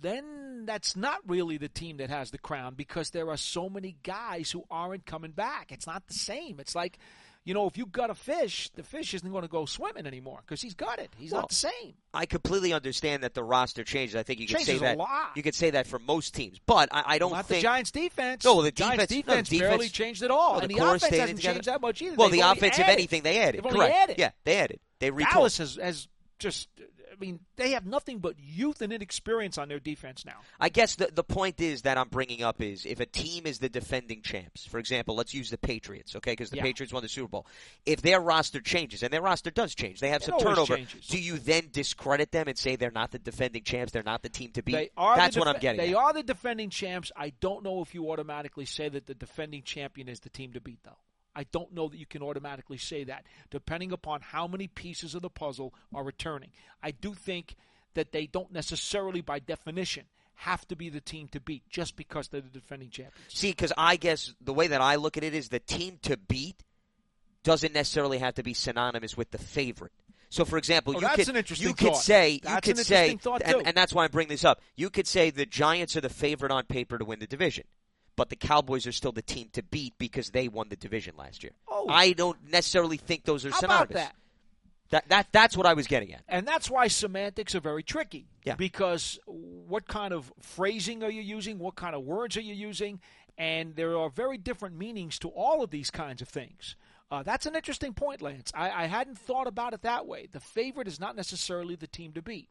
Speaker 2: then that's not really the team that has the crown because there are so many guys who aren't coming back. It's not the same. It's like, you know, if you gut a fish, the fish isn't going to go swimming anymore because he's gutted. He's
Speaker 1: well,
Speaker 2: not the same.
Speaker 1: I completely understand that the roster changes. I think you could
Speaker 2: changes
Speaker 1: say that.
Speaker 2: A lot.
Speaker 1: You could say that for most teams, but I, I don't
Speaker 2: well, not
Speaker 1: think
Speaker 2: the Giants' defense.
Speaker 1: No, the
Speaker 2: Giants'
Speaker 1: defense,
Speaker 2: defense,
Speaker 1: no, the
Speaker 2: barely
Speaker 1: defense,
Speaker 2: changed at all,
Speaker 1: well,
Speaker 2: and
Speaker 1: the
Speaker 2: the
Speaker 1: core
Speaker 2: offense
Speaker 1: stayed
Speaker 2: hasn't
Speaker 1: together.
Speaker 2: changed that much either.
Speaker 1: Well,
Speaker 2: They've
Speaker 1: the
Speaker 2: only
Speaker 1: offense, if
Speaker 2: added.
Speaker 1: anything, they added.
Speaker 2: They've only
Speaker 1: Correct.
Speaker 2: added.
Speaker 1: Yeah, they added. They retooled.
Speaker 2: Dallas has, has just. I mean, they have nothing but youth and inexperience on their defense now.
Speaker 1: I guess the the point is that I'm bringing up is if a team is the defending champs, for example, let's use the Patriots, okay, because the
Speaker 2: yeah.
Speaker 1: Patriots won the Super Bowl. If their roster changes, and their roster does change, they have
Speaker 2: it
Speaker 1: some turnover,
Speaker 2: changes.
Speaker 1: do you then discredit them and say they're not the defending champs, they're not the team to beat?
Speaker 2: They are
Speaker 1: That's
Speaker 2: the def-
Speaker 1: what I'm getting
Speaker 2: They
Speaker 1: at.
Speaker 2: are the defending champs. I don't know if you automatically say that the defending champion is the team to beat, though. I don't know that you can automatically say that, depending upon how many pieces of the puzzle are returning. I do think that they don't necessarily, by definition, have to be the team to beat just because they're the defending champions.
Speaker 1: See, because I guess the way that I look at it is the team to beat doesn't necessarily have to be synonymous with the favorite. So, for example,
Speaker 2: oh,
Speaker 1: you
Speaker 2: that's
Speaker 1: could
Speaker 2: an interesting
Speaker 1: you could
Speaker 2: thought.
Speaker 1: say
Speaker 2: that's
Speaker 1: you could
Speaker 2: an
Speaker 1: say,
Speaker 2: interesting thought too.
Speaker 1: and, and that's why I'm bringing this up. You could say the Giants are the favorite on paper to win the division, but the Cowboys are still the team to beat because they won the division last year.
Speaker 2: Oh.
Speaker 1: I don't necessarily think those are
Speaker 2: How
Speaker 1: synonymous.
Speaker 2: about that?
Speaker 1: That that that's what I was getting at.
Speaker 2: And that's why semantics are very tricky.
Speaker 1: Yeah.
Speaker 2: Because what kind of phrasing are you using? What kind of words are you using? And there are very different meanings to all of these kinds of things. Uh, that's an interesting point, Lance. I, I hadn't thought about it that way. The favorite is not necessarily the team to beat.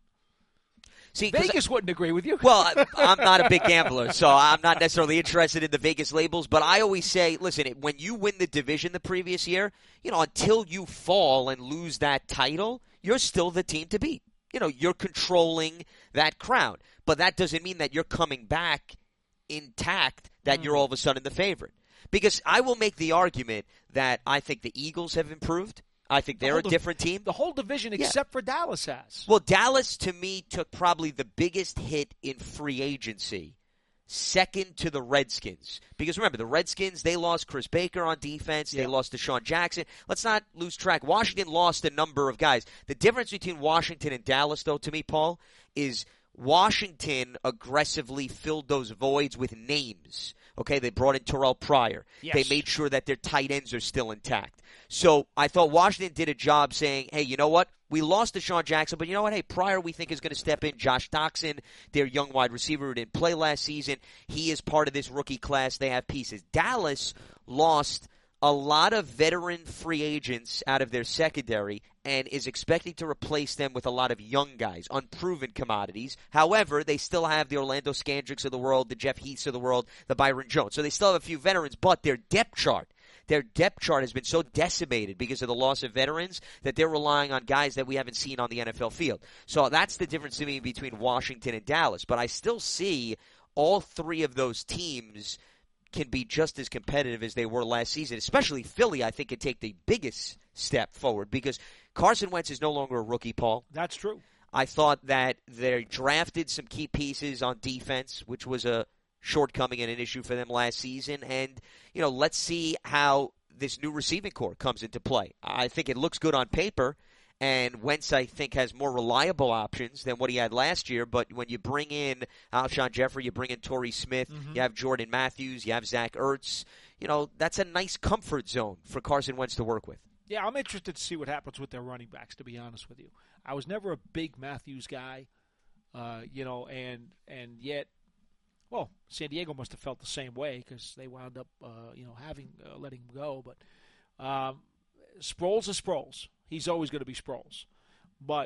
Speaker 1: See, 'cause
Speaker 2: Vegas wouldn't agree with you.
Speaker 1: Well, I- I'm not a big gambler, so I'm not necessarily interested in the Vegas labels. But I always say, listen, when you win the division the previous year, you know, until you fall and lose that title, you're still the team to beat. You know, you're controlling that crown. But that doesn't mean that you're coming back intact, that mm. you're all of a sudden the favorite. Because I will make the argument that I think the Eagles have improved. I think they're
Speaker 2: the
Speaker 1: a different team.
Speaker 2: The whole division,
Speaker 1: yeah.
Speaker 2: except for Dallas, has.
Speaker 1: Well, Dallas, to me, took probably the biggest hit in free agency, second to the Redskins. Because remember, the Redskins, they lost Chris Baker on defense.
Speaker 2: Yeah.
Speaker 1: They lost Deshaun Jackson. Let's not lose track. Washington lost a number of guys. The difference between Washington and Dallas, though, to me, Paul, is Washington aggressively filled those voids with names. Okay, they brought in Terrell Pryor.
Speaker 2: Yes.
Speaker 1: They made sure that their tight ends are still intact. So I thought Washington did a job saying, hey, you know what? We lost Deshaun Jackson, but you know what? Hey, Pryor we think is going to step in. Josh Doxson, their young wide receiver who didn't play last season, he is part of this rookie class. They have pieces. Dallas lost a lot of veteran free agents out of their secondary and is expecting to replace them with a lot of young guys, unproven commodities. However, they still have the Orlando Scandricks of the world, the Jeff Heaths of the world, the Byron Jones. So they still have a few veterans, but their depth chart, their depth chart has been so decimated because of the loss of veterans that they're relying on guys that we haven't seen on the N F L field. So that's the difference to me between Washington and Dallas. But I still see all three of those teams can be just as competitive as they were last season, especially Philly, I think, can take the biggest step forward because Carson Wentz is no longer a rookie, Paul.
Speaker 2: That's true.
Speaker 1: I thought that they drafted some key pieces on defense, which was a shortcoming and an issue for them last season. And, you know, let's see how this new receiving core comes into play. I think it looks good on paper. And Wentz, I think, has more reliable options than what he had last year. But when you bring in Alshon Jeffrey, you bring in Torrey Smith, mm-hmm. you have Jordan Matthews, you have Zach Ertz, you know, that's a nice comfort zone for Carson Wentz to work with.
Speaker 2: Yeah, I'm interested to see what happens with their running backs, to be honest with you. I was never a big Matthews guy, uh, you know, and and yet, well, San Diego must have felt the same way because they wound up, uh, you know, having uh, letting him go. But um, Sproles is Sproles. He's always going to be Sproles. But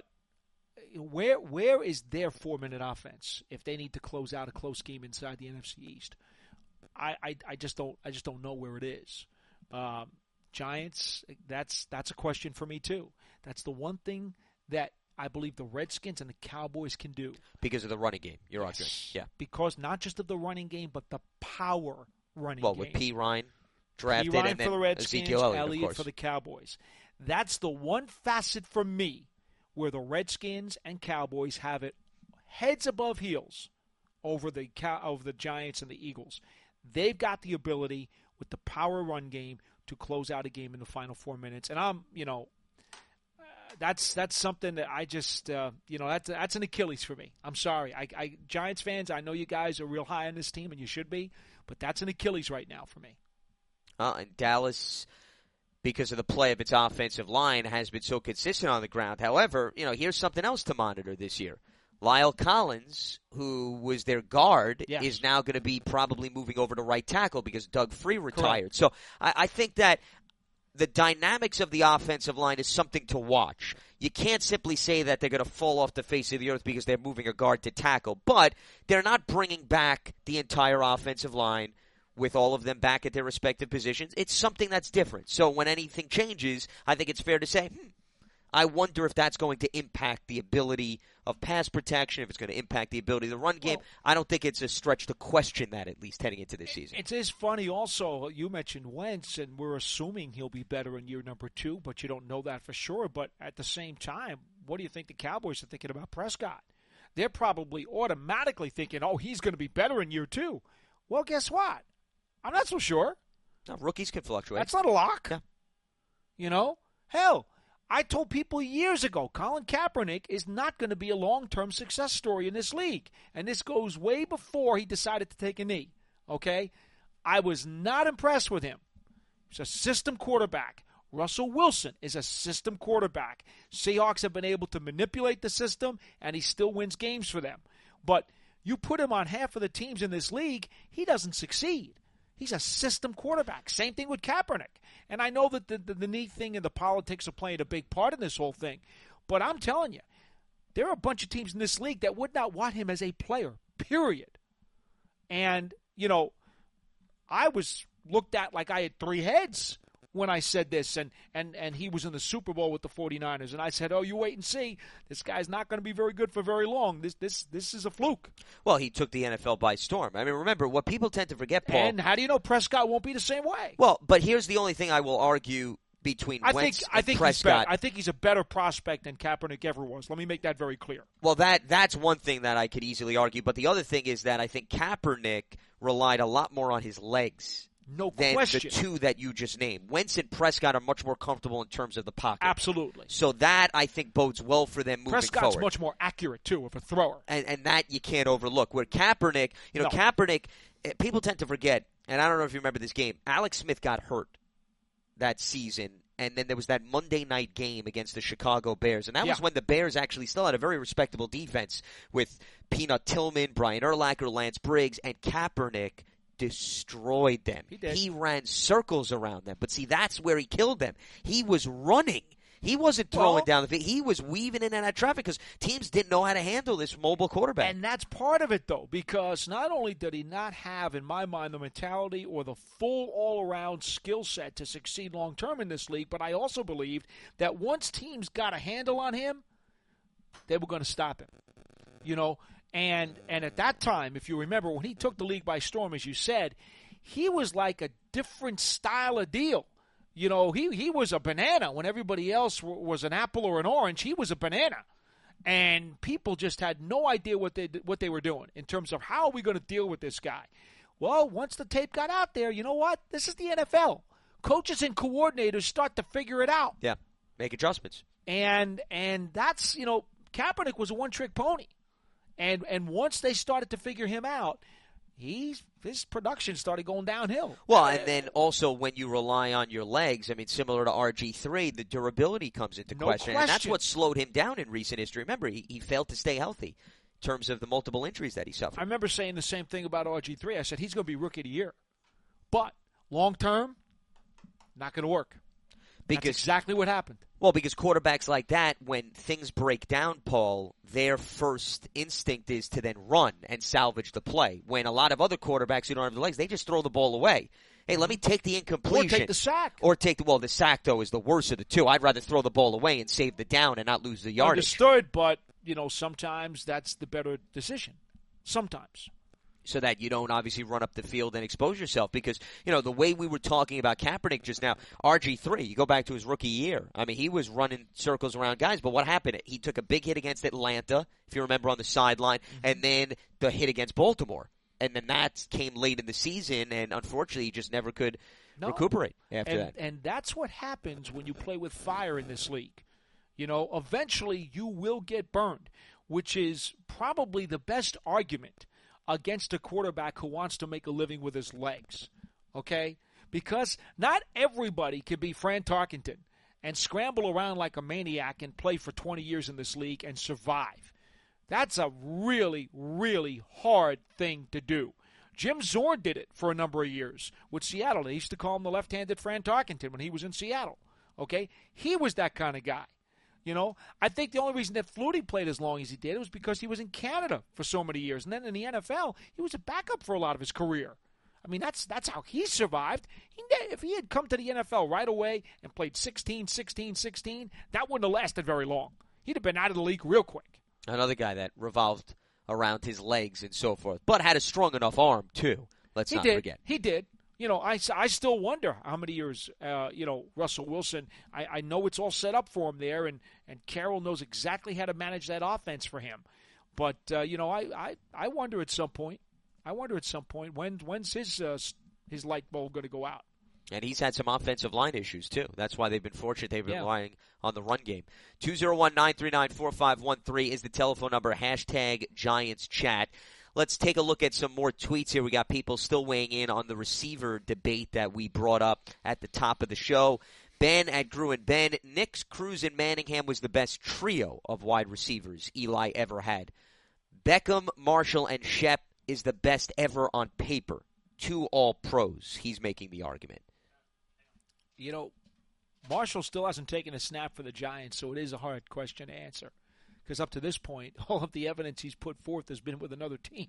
Speaker 2: where where is their four-minute offense if they need to close out a close game inside the N F C East? I, I, I just don't I just don't know where it is. Um, Giants, that's that's a question for me too. That's the one thing that I believe the Redskins and the Cowboys can do.
Speaker 1: Because of the running game. You're
Speaker 2: yes.
Speaker 1: arguing. Yeah.
Speaker 2: Because not just of the running game, but the power running
Speaker 1: well,
Speaker 2: game.
Speaker 1: Well, with P. Ryan drafted
Speaker 2: P. Ryan
Speaker 1: and
Speaker 2: for
Speaker 1: then
Speaker 2: the Redskins,
Speaker 1: Ezekiel Elliott,
Speaker 2: Elliott
Speaker 1: of course.
Speaker 2: for the Cowboys. That's the one facet for me where the Redskins and Cowboys have it heads above heels over the over the Giants and the Eagles. They've got the ability with the power run game to close out a game in the final four minutes. And I'm, you know, uh, that's that's something that I just uh, you know that's that's an Achilles for me. I'm sorry, I, I Giants fans. I know you guys are real high on this team, and you should be, but that's an Achilles right now for me.
Speaker 1: Uh, and Dallas, because of the play of its offensive line, has been so consistent on the ground. However, you know, here's something else to monitor this year. Lyle Collins, who was their guard,
Speaker 2: yes.
Speaker 1: is now going to be probably moving over to right tackle because Doug Free retired.
Speaker 2: Correct.
Speaker 1: So I, I think that the dynamics of the offensive line is something to watch. You can't simply say that they're going to fall off the face of the earth because they're moving a guard to tackle, but they're not bringing back the entire offensive line with all of them back at their respective positions. It's something that's different. So when anything changes, I think it's fair to say, hmm, I wonder if that's going to impact the ability of pass protection, if it's going to impact the ability of the run game. Well, I don't think it's a stretch to question that, at least heading into this season.
Speaker 2: It is funny also, you mentioned Wentz, and we're assuming he'll be better in year number two, but you don't know that for sure. But at the same time, what do you think the Cowboys are thinking about Prescott? They're probably automatically thinking, oh, he's going to be better in year two. Well, guess what? I'm not so sure.
Speaker 1: No, rookies can fluctuate.
Speaker 2: That's not a lock.
Speaker 1: Yeah.
Speaker 2: You know? Hell, I told people years ago, Colin Kaepernick is not going to be a long-term success story in this league. And this goes way before he decided to take a knee. Okay? I was not impressed with him. He's a system quarterback. Russell Wilson is a system quarterback. Seahawks have been able to manipulate the system, and he still wins games for them. But you put him on half of the teams in this league, he doesn't succeed. He's a system quarterback. Same thing with Kaepernick. And I know that the, the, the knee thing and the politics are playing a big part in this whole thing. But I'm telling you, there are a bunch of teams in this league that would not want him as a player, period. And, you know, I was looked at like I had three heads when I said this, and, and, and he was in the Super Bowl with the 49ers. And I said, oh, you wait and see. This guy's not going to be very good for very long. This this this is a fluke.
Speaker 1: Well, he took the N F L by storm. I mean, remember, what people tend to forget, Paul.
Speaker 2: And how do you know Prescott won't be the same way?
Speaker 1: Well, but here's the only thing I will argue between
Speaker 2: I
Speaker 1: Wentz
Speaker 2: think,
Speaker 1: and
Speaker 2: I think
Speaker 1: Prescott.
Speaker 2: He's better. I think he's a better prospect than Kaepernick ever was. Let me make that very clear.
Speaker 1: Well, that that's one thing that I could easily argue. But the other thing is that I think Kaepernick relied a lot more on his legs.
Speaker 2: No
Speaker 1: than
Speaker 2: question.
Speaker 1: The two that you just named. Wentz and Prescott are much more comfortable in terms of the pocket.
Speaker 2: Absolutely.
Speaker 1: So that, I think, bodes well for them moving
Speaker 2: Prescott's
Speaker 1: forward.
Speaker 2: much more accurate, too, of a thrower.
Speaker 1: And, and that you can't overlook. Where Kaepernick, you know,
Speaker 2: no.
Speaker 1: Kaepernick, people tend to forget, and I don't know if you remember this game, Alex Smith got hurt that season, and then there was that Monday night game against the Chicago Bears. And that
Speaker 2: yeah.
Speaker 1: was when the Bears actually still had a very respectable defense with Peanut Tillman, Brian Urlacher, Lance Briggs, and Kaepernick destroyed them.
Speaker 2: He did.
Speaker 1: He ran circles around them. But see, that's where he killed them. He was running. He wasn't throwing
Speaker 2: well,
Speaker 1: down the field. He was weaving in and out of traffic because teams didn't know how to handle this mobile quarterback.
Speaker 2: And that's part of it, though, because not only did he not have, in my mind, the mentality or the full all-around skill set to succeed long-term in this league, but I also believed that once teams got a handle on him, they were going to stop him. You know, And and at that time, if you remember, when he took the league by storm, as you said, he was like a different style of deal. You know, he, he was a banana when everybody else w- was an apple or an orange. He was a banana. And people just had no idea what they what they were doing in terms of how are we going to deal with this guy. Well, once the tape got out there, you know what? This is the N F L. Coaches and coordinators start to figure it out.
Speaker 1: Yeah, make adjustments.
Speaker 2: And and that's, you know, Kaepernick was a one-trick pony. And and once they started to figure him out, he's his production started going downhill.
Speaker 1: Well, and then also when you rely on your legs, I mean, similar to R G three, the durability comes into
Speaker 2: no
Speaker 1: question.
Speaker 2: question.
Speaker 1: And that's what slowed him down in recent history. Remember, he, he failed to stay healthy in terms of the multiple injuries that he suffered.
Speaker 2: I remember saying the same thing about R G three. I said, he's going to be rookie of the year. But long term, not going to work.
Speaker 1: Because,
Speaker 2: That's exactly what happened.
Speaker 1: Well, because quarterbacks like that, when things break down, Paul, their first instinct is to then run and salvage the play. When a lot of other quarterbacks who don't have the legs, they just throw the ball away. Hey, let me take the incompletion.
Speaker 2: Or take the sack.
Speaker 1: Or take the, well, the sack, though, is the worst of the two. I'd rather throw the ball away and save the down and not lose the yardage.
Speaker 2: Understood, but, you know, sometimes that's the better decision. Sometimes.
Speaker 1: So that you don't obviously run up the field and expose yourself. Because, you know, the way we were talking about Kaepernick just now, R G three, you go back to his rookie year. I mean, he was running circles around guys. But what happened? He took a big hit against Atlanta, if you remember, on the sideline, mm-hmm. and then the hit against Baltimore. And then that came late in the season, and unfortunately he just never could no. recuperate after
Speaker 2: and,
Speaker 1: that.
Speaker 2: And that's what happens when you play with fire in this league. You know, eventually you will get burned, which is probably the best argument against a quarterback who wants to make a living with his legs, okay? Because not everybody can be Fran Tarkenton and scramble around like a maniac and play for twenty years in this league and survive. That's a really, really hard thing to do. Jim Zorn did it for a number of years with Seattle. They used to call him the left-handed Fran Tarkenton when he was in Seattle, okay? He was that kind of guy. You know, I think the only reason that Flutie played as long as he did was because he was in Canada for so many years. And then in the N F L, he was a backup for a lot of his career. I mean, that's that's how he survived. He, if he had come to the N F L right away and played sixteen, sixteen, sixteen, that wouldn't have lasted very long. He'd have been out of the league real quick.
Speaker 1: Another guy that revolved around his legs and so forth, but had a strong enough arm, too. Let's
Speaker 2: he
Speaker 1: not
Speaker 2: did.
Speaker 1: forget.
Speaker 2: He did. You know, I, I still wonder how many years, uh, you know, Russell Wilson, I, I know it's all set up for him there, and, and Carroll knows exactly how to manage that offense for him. But, uh, you know, I, I, I wonder at some point, I wonder at some point, when when's his, uh, his light bulb going to go out?
Speaker 1: And he's had some offensive line issues, too. That's why they've been fortunate. They've been
Speaker 2: Yeah.
Speaker 1: relying on the run game. two oh one, nine three nine, four five one three is the telephone number. Hashtag Giants Chat. Let's take a look at some more tweets here. We got people still weighing in on the receiver debate that we brought up at the top of the show. Ben at Gruen. Ben, Nix, Cruz, and Manningham was the best trio of wide receivers Eli ever had. Beckham, Marshall, and Shep is the best ever on paper. Two all-pros. He's making the argument.
Speaker 2: You know, Marshall still hasn't taken a snap for the Giants, so it is a hard question to answer. Because up to this point, all of the evidence he's put forth has been with another team.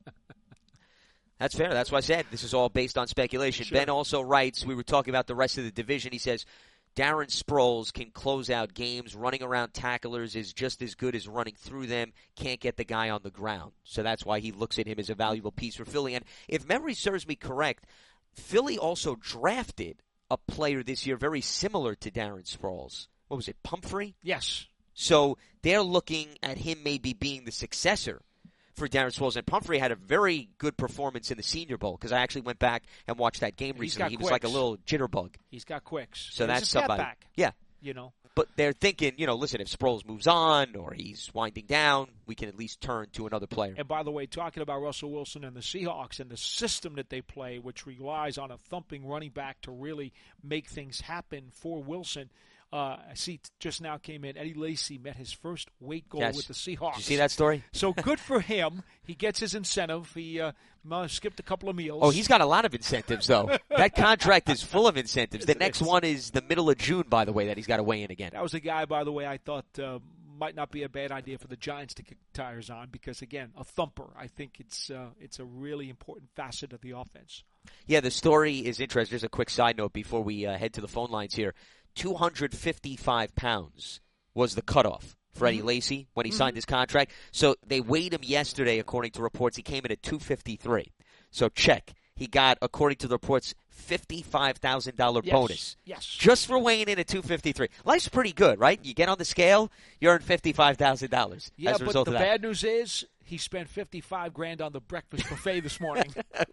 Speaker 1: That's fair. That's why I said this is all based on speculation.
Speaker 2: Sure.
Speaker 1: Ben also writes, we were talking about the rest of the division. He says, Darren Sproles can close out games. Running around tacklers is just as good as running through them. Can't get the guy on the ground. So that's why he looks at him as a valuable piece for Philly. And if memory serves me correct, Philly also drafted a player this year very similar to Darren Sproles. What was it, Pumphrey?
Speaker 2: Yes.
Speaker 1: So they're looking at him maybe being the successor for Darren Sproles. And Pumphrey had a very good performance in the Senior Bowl because I actually went back and watched that game
Speaker 2: He's
Speaker 1: recently.
Speaker 2: got
Speaker 1: He was like a
Speaker 2: quicks.
Speaker 1: little jitterbug.
Speaker 2: He's got quicks.
Speaker 1: So
Speaker 2: He's
Speaker 1: that's
Speaker 2: a step
Speaker 1: somebody.
Speaker 2: back,
Speaker 1: Yeah.
Speaker 2: you know.
Speaker 1: But they're thinking, you know, listen, if Sproles moves on or he's winding down, we can at least turn to another player.
Speaker 2: And by the way, talking about Russell Wilson and the Seahawks and the system that they play, which relies on a thumping running back to really make things happen for Wilson, uh, I see just now came in, Eddie Lacy met his first weight goal
Speaker 1: Yes.
Speaker 2: with the Seahawks.
Speaker 1: Did you see that story?
Speaker 2: So good for him. He gets his incentive. He uh, skipped a couple of meals.
Speaker 1: Oh, he's got a lot of incentives, though. That contract is full of incentives. The
Speaker 2: Yes, it
Speaker 1: next
Speaker 2: is.
Speaker 1: one is the middle of June, by the way, that he's got to weigh in again.
Speaker 2: That was a guy, by the way, I thought uh, might not be a bad idea for the Giants to kick tires on because, again, a thumper. I think it's uh, it's a really important facet of the offense.
Speaker 1: Yeah, the story is interesting. Just a quick side note before we uh, head to the phone lines here. two hundred fifty-five pounds was the cutoff for Eddie Lacy when he
Speaker 2: Mm-hmm.
Speaker 1: signed his contract. So they weighed him yesterday, according to reports. He came in at two fifty-three. So check. He got, according to the reports, fifty-five thousand dollars
Speaker 2: Yes.
Speaker 1: bonus.
Speaker 2: Yes.
Speaker 1: Just for weighing in at two fifty-three. Life's pretty good, right? You get on the scale, you earn fifty-five thousand dollars
Speaker 2: Yeah,
Speaker 1: as a
Speaker 2: but
Speaker 1: result
Speaker 2: the
Speaker 1: of that.
Speaker 2: bad news is he spent fifty-five grand on the breakfast buffet this morning.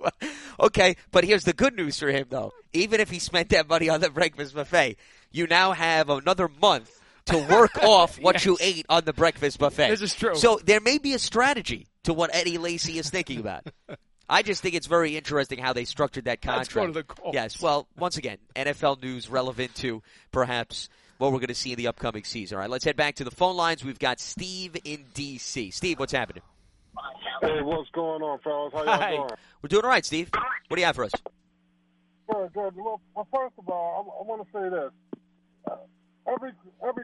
Speaker 1: Okay, but here's the good news for him, though. Even if he spent that money on the breakfast buffet, you now have another month to work off what
Speaker 2: Yes.
Speaker 1: you ate on the breakfast buffet.
Speaker 2: This is true.
Speaker 1: So there may be a strategy to what Eddie Lacy is thinking about. I just think it's very interesting how they structured that contract.
Speaker 2: Let's go to the calls.
Speaker 1: Yes, well, once again, N F L news relevant to perhaps what we're going to see in the upcoming season. All right, let's head back to the phone lines. We've got Steve in D C Steve, what's happening?
Speaker 5: Hey, what's going on, fellas? How y'all
Speaker 2: Hi.
Speaker 5: doing?
Speaker 1: We're doing all right, Steve. What do you have for us?
Speaker 5: Good, good. Well, well first of all, I, I want to say this: uh, every every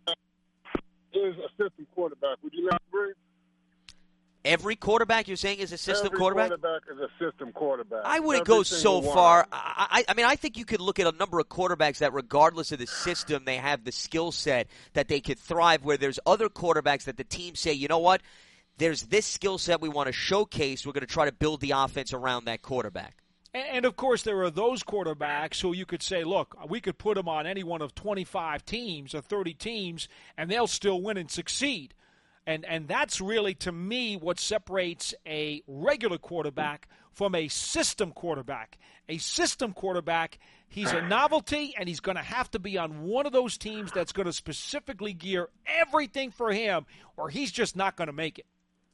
Speaker 5: is a system quarterback. Would you not agree?
Speaker 1: Every quarterback you're saying is a system
Speaker 5: every
Speaker 1: quarterback?
Speaker 5: quarterback is a system quarterback.
Speaker 1: I wouldn't
Speaker 5: Every
Speaker 1: go
Speaker 5: single
Speaker 1: so
Speaker 5: one.
Speaker 1: far. I, I, I mean, I think you could look at a number of quarterbacks that, regardless of the system, they have the skill set that they could thrive. Where there's other quarterbacks that the team say, you know what, there's this skill set we want to showcase. We're going to try to build the offense around that quarterback.
Speaker 2: And, and, of course, there are those quarterbacks who you could say, look, we could put them on any one of twenty-five teams or thirty teams, and they'll still win and succeed. And and that's really, to me, what separates a regular quarterback from a system quarterback. A system quarterback, he's a novelty, and he's going to have to be on one of those teams that's going to specifically gear everything for him, or he's just not going to make it.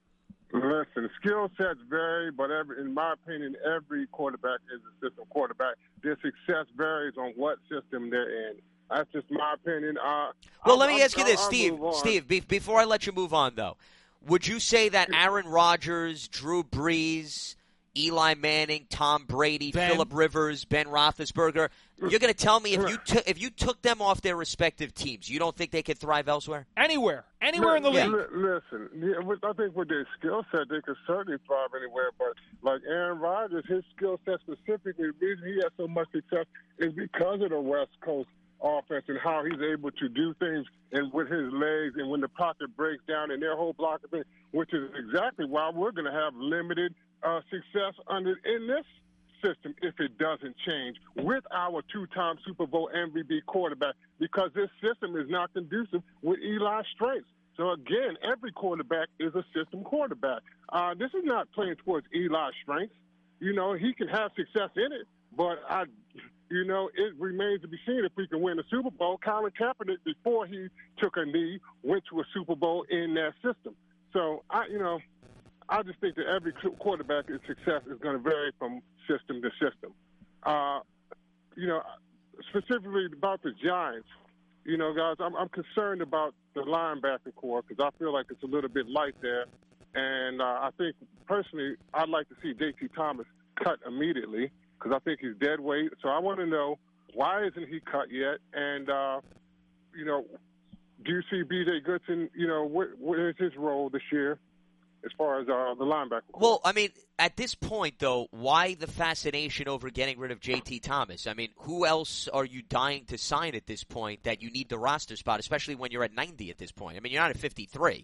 Speaker 5: Listen, skill sets vary, but every, in my opinion, every quarterback is a system quarterback. Their success varies on what system they're in. That's just my opinion. Uh,
Speaker 1: well,
Speaker 5: I'll,
Speaker 1: let me
Speaker 5: I'll,
Speaker 1: ask you this,
Speaker 5: I'll
Speaker 1: Steve. Steve, be, before I let you move on, though, would you say that Aaron Rodgers, Drew Brees, Eli Manning, Tom Brady,
Speaker 2: Ben.
Speaker 1: Phillip Rivers, Ben Roethlisberger, you're going to tell me if you t- if you took them off their respective teams, you don't think they could thrive elsewhere?
Speaker 2: Anywhere. Anywhere in the
Speaker 5: yeah.
Speaker 2: league.
Speaker 5: Listen, yeah, I think with their skill set, they could certainly thrive anywhere. But like Aaron Rodgers, his skill set specifically, the reason he has so much success is because of the West Coast offense and how he's able to do things and with his legs and when the pocket breaks down and their whole block of things, which is exactly why we're going to have limited uh, success under in this system if it doesn't change with our two-time Super Bowl M V P quarterback, because this system is not conducive with Eli's strengths. So, again, every quarterback is a system quarterback. Uh, this is not playing towards Eli's strengths. You know, he can have success in it, but, I, you know, it remains to be seen if we can win a Super Bowl. Colin Kaepernick, before he took a knee, went to a Super Bowl in that system. So, I, you know, I just think that every quarterback's success is going to vary from system to system. Uh, you know, specifically about the Giants, you know, guys, I'm, I'm concerned about the linebacker core because I feel like it's a little bit light there. And uh, I think, personally, I'd like to see J T Thomas cut immediately because I think he's dead weight. So I want to know, why isn't he cut yet? And, uh, you know, do you see B J Goodson, you know, what, what is his role this year as far as uh, the linebacker core?
Speaker 1: Well, I mean, at this point, though, why the fascination over getting rid of J T Thomas? I mean, who else are you dying to sign at this point that you need the roster spot, especially when you're at ninety at this point? I mean, you're not at fifty-three.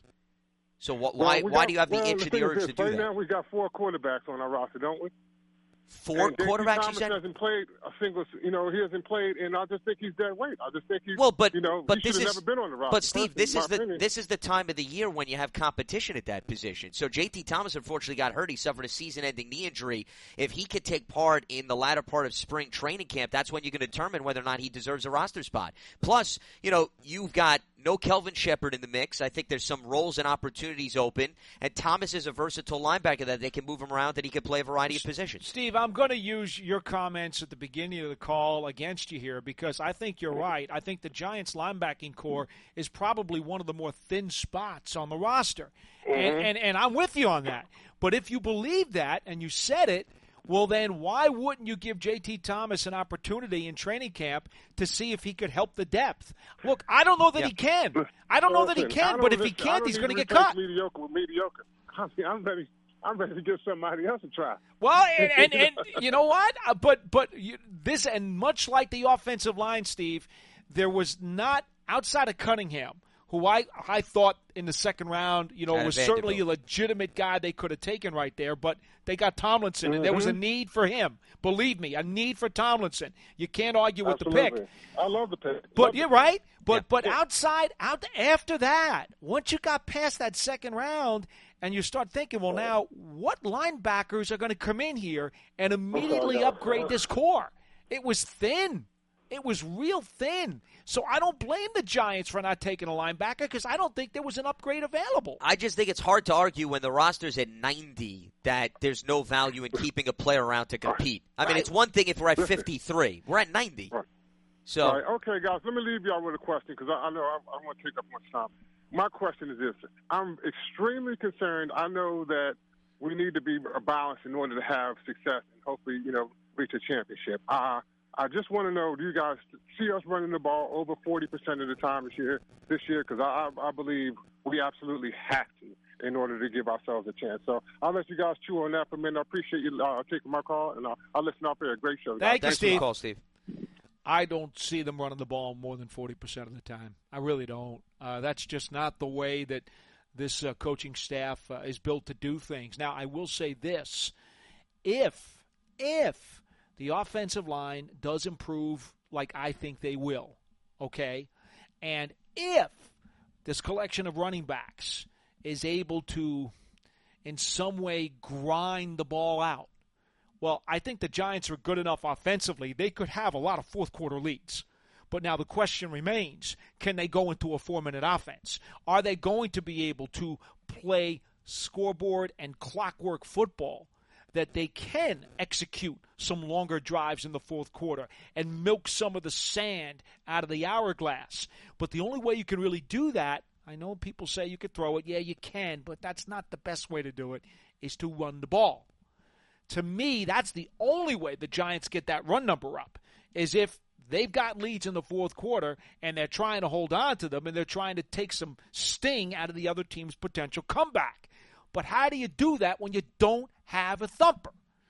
Speaker 1: So wh- why
Speaker 5: well,
Speaker 1: why
Speaker 5: got,
Speaker 1: do you have the
Speaker 5: well,
Speaker 1: itch
Speaker 5: the
Speaker 1: of the
Speaker 5: thing
Speaker 1: urge
Speaker 5: is
Speaker 1: to
Speaker 5: this,
Speaker 1: do
Speaker 5: right
Speaker 1: that?
Speaker 5: now we got four quarterbacks on our roster, don't we?
Speaker 1: Four
Speaker 5: and J T
Speaker 1: quarterbacks,
Speaker 5: Thomas
Speaker 1: you said?
Speaker 5: hasn't played a single, you know, he hasn't played, and I just think he's dead weight. I just think he's,
Speaker 1: Well, but
Speaker 5: you know,
Speaker 1: but
Speaker 5: he
Speaker 1: this
Speaker 5: should have
Speaker 1: is
Speaker 5: never been on the roster.
Speaker 1: but Steve, this is the
Speaker 5: opinion.
Speaker 1: this is the time of the year when you have competition at that position. So J T Thomas unfortunately got hurt. He suffered a season-ending knee injury. If he could take part in the latter part of spring training camp, that's when you can determine whether or not he deserves a roster spot. Plus, you know, you've got no Kelvin Shepherd in the mix. I think there's some roles and opportunities open, and Thomas is a versatile linebacker that they can move him around, that he can play a variety of positions.
Speaker 2: Steve, I'm going to use your comments at the beginning of the call against you here because I think you're right. I think the Giants' linebacking core is probably one of the more thin spots on the roster, mm-hmm. and, and and I'm with you on that. But if you believe that and you said it, well, then why wouldn't you give J T Thomas an opportunity in training camp to see if he could help the depth? Look, I don't know that
Speaker 1: yeah.
Speaker 2: he can. I don't know that he can, but if he can't, he's going to get cut.
Speaker 5: Mediocre with mediocre. I mean, I'm ready. I'm ready to give somebody else a try.
Speaker 2: Well, and, and, and you know what? Uh, but but you, this, and much like the offensive line, Steve, there was not, outside of Cunningham, who I, I thought in the second round, you know,
Speaker 1: Out
Speaker 2: was
Speaker 1: of
Speaker 2: certainly a
Speaker 1: Vanderbilt.
Speaker 2: legitimate guy they could have taken right there, but they got Tomlinson, mm-hmm. and there was a need for him. Believe me, a need for Tomlinson. You can't argue with
Speaker 5: Absolutely.
Speaker 2: the pick.
Speaker 5: I love the pick.
Speaker 2: But
Speaker 5: love
Speaker 2: you're
Speaker 5: the
Speaker 2: right. But
Speaker 1: Yeah.
Speaker 2: but
Speaker 5: Yeah.
Speaker 2: outside, out after that, once you got past that second round, and you start thinking, well, now what linebackers are going to come in here and immediately upgrade this core? It was thin. It was real thin. So I don't blame the Giants for not taking a linebacker because I don't think there was an upgrade available.
Speaker 1: I just think it's hard to argue when the roster's at ninety that there's no value in keeping a player around to compete. I mean, it's one thing if we're at fifty-three. We're at ninety.
Speaker 5: Right.
Speaker 1: So,
Speaker 5: All right. Okay, guys, let me leave y'all with a question because I, I know I, I want to take up much time. My question is this. I'm extremely concerned. I know that we need to be balanced in order to have success and hopefully, you know, reach a championship. Uh, I just want to know, do you guys see us running the ball over forty percent of the time this year? This year, because I, I, I believe we absolutely have to in order to give ourselves a chance. So I'll let you guys chew on that for a minute. I appreciate you uh, taking my call, and I'll, I'll listen up here. Great show, guys.
Speaker 2: Thank you,
Speaker 1: thanks for the
Speaker 2: Steve.
Speaker 1: call, Steve.
Speaker 2: I don't see them running the ball more than forty percent of the time. I really don't. Uh, that's just not the way that this uh, coaching staff uh, is built to do things. Now, I will say this. If, if the offensive line does improve like I think they will, okay, and if this collection of running backs is able to in some way grind the ball out, Well, I think the Giants are good enough offensively. They could have a lot of fourth-quarter leads. But now the question remains, can they go into a four-minute offense? Are they going to be able to play scoreboard and clockwork football that they can execute some longer drives in the fourth quarter and milk some of the sand out of the hourglass? But the only way you can really do that, I know people say you could throw it. Yeah, you can, but that's not the best way to do it, is to run the ball. To me, that's the only way the Giants get that run number up, is if they've got leads in the fourth quarter and they're trying to hold on to them and they're trying to take some sting out of the other team's potential comeback. But how do you do that when you don't have a thumper?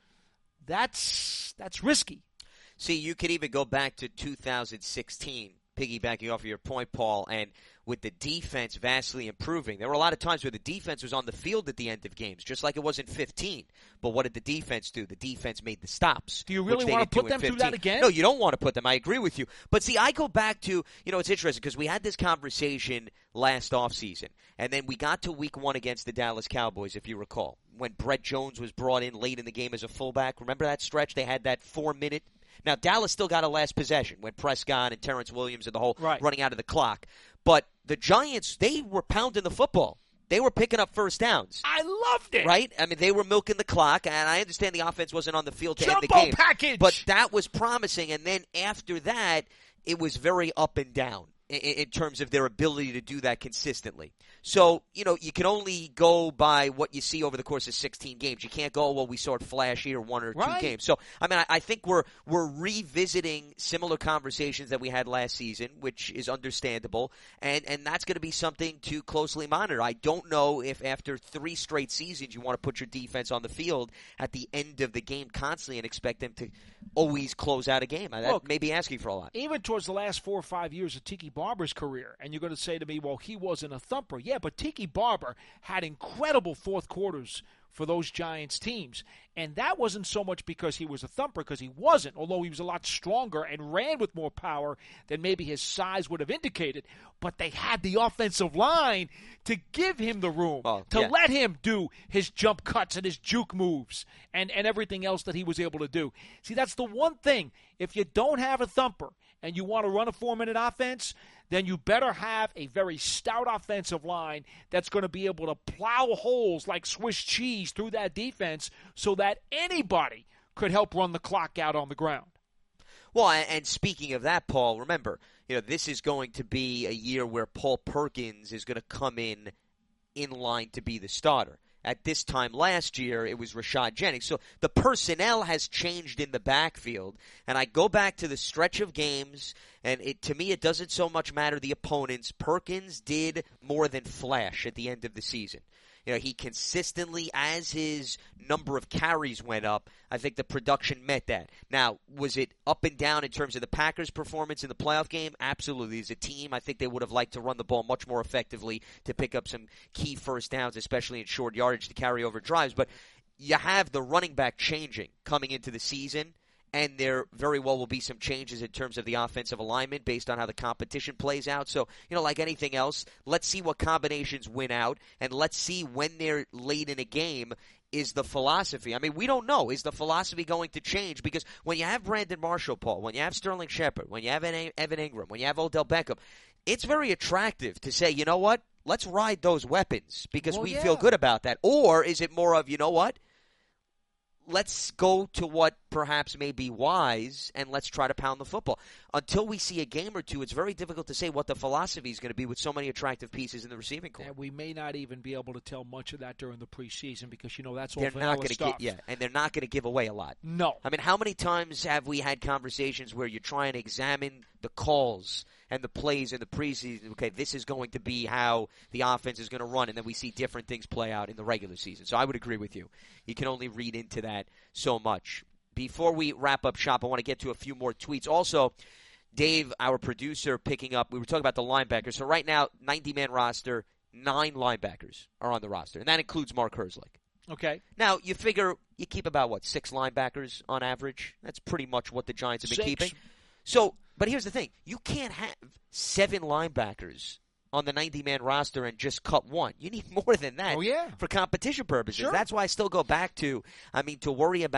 Speaker 2: That's that's risky.
Speaker 1: See, you could even go back to two thousand sixteen, piggybacking off of your point, Paul, and with the defense vastly improving. There were a lot of times where the defense was on the field at the end of games, just like it was in fifteen. But what did the defense do? The defense made the stops.
Speaker 2: Do you really want to put them through that again?
Speaker 1: No, you don't want to put them. I agree with you. But see, I go back to, you know, it's interesting because we had this conversation last offseason, and then we got to week one against the Dallas Cowboys, if you recall, when Brett Jones was brought in late in the game as a fullback. Remember that stretch? They had that four-minute. Now, Dallas still got a last possession when Prescott and Terrence Williams and the whole
Speaker 2: right.
Speaker 1: running out of the clock. But the Giants, they were pounding the football. They were picking up first downs.
Speaker 2: I loved it.
Speaker 1: Right? I mean, they were milking the clock, and I understand the offense wasn't on the field to
Speaker 2: Jumbo
Speaker 1: end the game.
Speaker 2: package!
Speaker 1: But that was promising, and then after that, it was very up and down in, in terms of their ability to do that consistently. So, you know, you can only go by what you see over the course of sixteen games. You can't go, well, we saw it flash here one or
Speaker 2: right.
Speaker 1: two games. So, I mean, I, I think we're we're revisiting similar conversations that we had last season, which is understandable, and, and that's going to be something to closely monitor. I don't know if after three straight seasons you want to put your defense on the field at the end of the game constantly and expect them to always close out a game. That
Speaker 2: Look,
Speaker 1: may be asking for a lot.
Speaker 2: Even towards the last four or five years of Tiki Barber's career, and you're going to say to me, well, he wasn't a thumper. Yeah, but Tiki Barber had incredible fourth quarters for those Giants teams. And that wasn't so much because he was a thumper, because he wasn't, although he was a lot stronger and ran with more power than maybe his size would have indicated. But they had the offensive line to give him the room,
Speaker 1: well,
Speaker 2: to
Speaker 1: yeah.
Speaker 2: let him do his jump cuts and his juke moves and, and everything else that he was able to do. See, that's the one thing. If you don't have a thumper and you want to run a four-minute offense, then you better have a very stout offensive line that's going to be able to plow holes like Swiss cheese through that defense so that anybody could help run the clock out on the ground.
Speaker 1: Well, and speaking of that, Paul, remember, you know, this is going to be a year where Paul Perkins is going to come in in line to be the starter. At this time last year, it was Rashad Jennings. So the personnel has changed in the backfield. And I go back to the stretch of games, and it, to me, it doesn't so much matter the opponents. Perkins did more than flash at the end of the season. You know, he consistently, as his number of carries went up, I think the production met that. Now, was it up and down in terms of the Packers' performance in the playoff game? Absolutely. As a team, I think they would have liked to run the ball much more effectively to pick up some key first downs, especially in short yardage to carry over drives. But you have the running back changing coming into the season. And there very well will be some changes in terms of the offensive alignment based on how the competition plays out. So, you know, like anything else, let's see what combinations win out, and let's see when they're late in a game is the philosophy. I mean, we don't know. Is the philosophy going to change? Because when you have Brandon Marshall, Paul, when you have Sterling Shepard, when you have Evan Ingram, when you have Odell Beckham, it's very attractive to say, you know what, let's ride those weapons because
Speaker 2: well,
Speaker 1: we
Speaker 2: yeah.
Speaker 1: feel good about that. Or is it more of, you know what, let's go to what perhaps may be wise, and let's try to pound the football. Until we see a game or two, it's very difficult to say what the philosophy is going to be with so many attractive pieces in the receiving corps.
Speaker 2: And we may not even be able to tell much of that during the preseason because, you know, that's all
Speaker 1: they're
Speaker 2: vanilla
Speaker 1: not going to
Speaker 2: stuff.
Speaker 1: get, yeah, and they're not going to give away a lot.
Speaker 2: No.
Speaker 1: I mean, how many times have we had conversations where you're trying to examine the calls and the plays in the preseason? Okay, this is going to be how the offense is going to run, and then we see different things play out in the regular season. So I would agree with you. You can only read into that so much. Before we wrap up shop, I want to get to a few more tweets. Also, Dave, our producer, picking up, we were talking about the linebackers. So right now, ninety-man roster, nine linebackers are on the roster, and that includes Mark Herzlich.
Speaker 2: Okay.
Speaker 1: Now, you figure you keep about, what, six linebackers on average? That's pretty much what the Giants have been
Speaker 2: Six.
Speaker 1: keeping. So, but here's the thing. You can't have seven linebackers on the ninety-man roster and just cut one. You need more than that
Speaker 2: oh, yeah.
Speaker 1: for competition purposes.
Speaker 2: Sure.
Speaker 1: That's why I still go back to, I mean, to worry about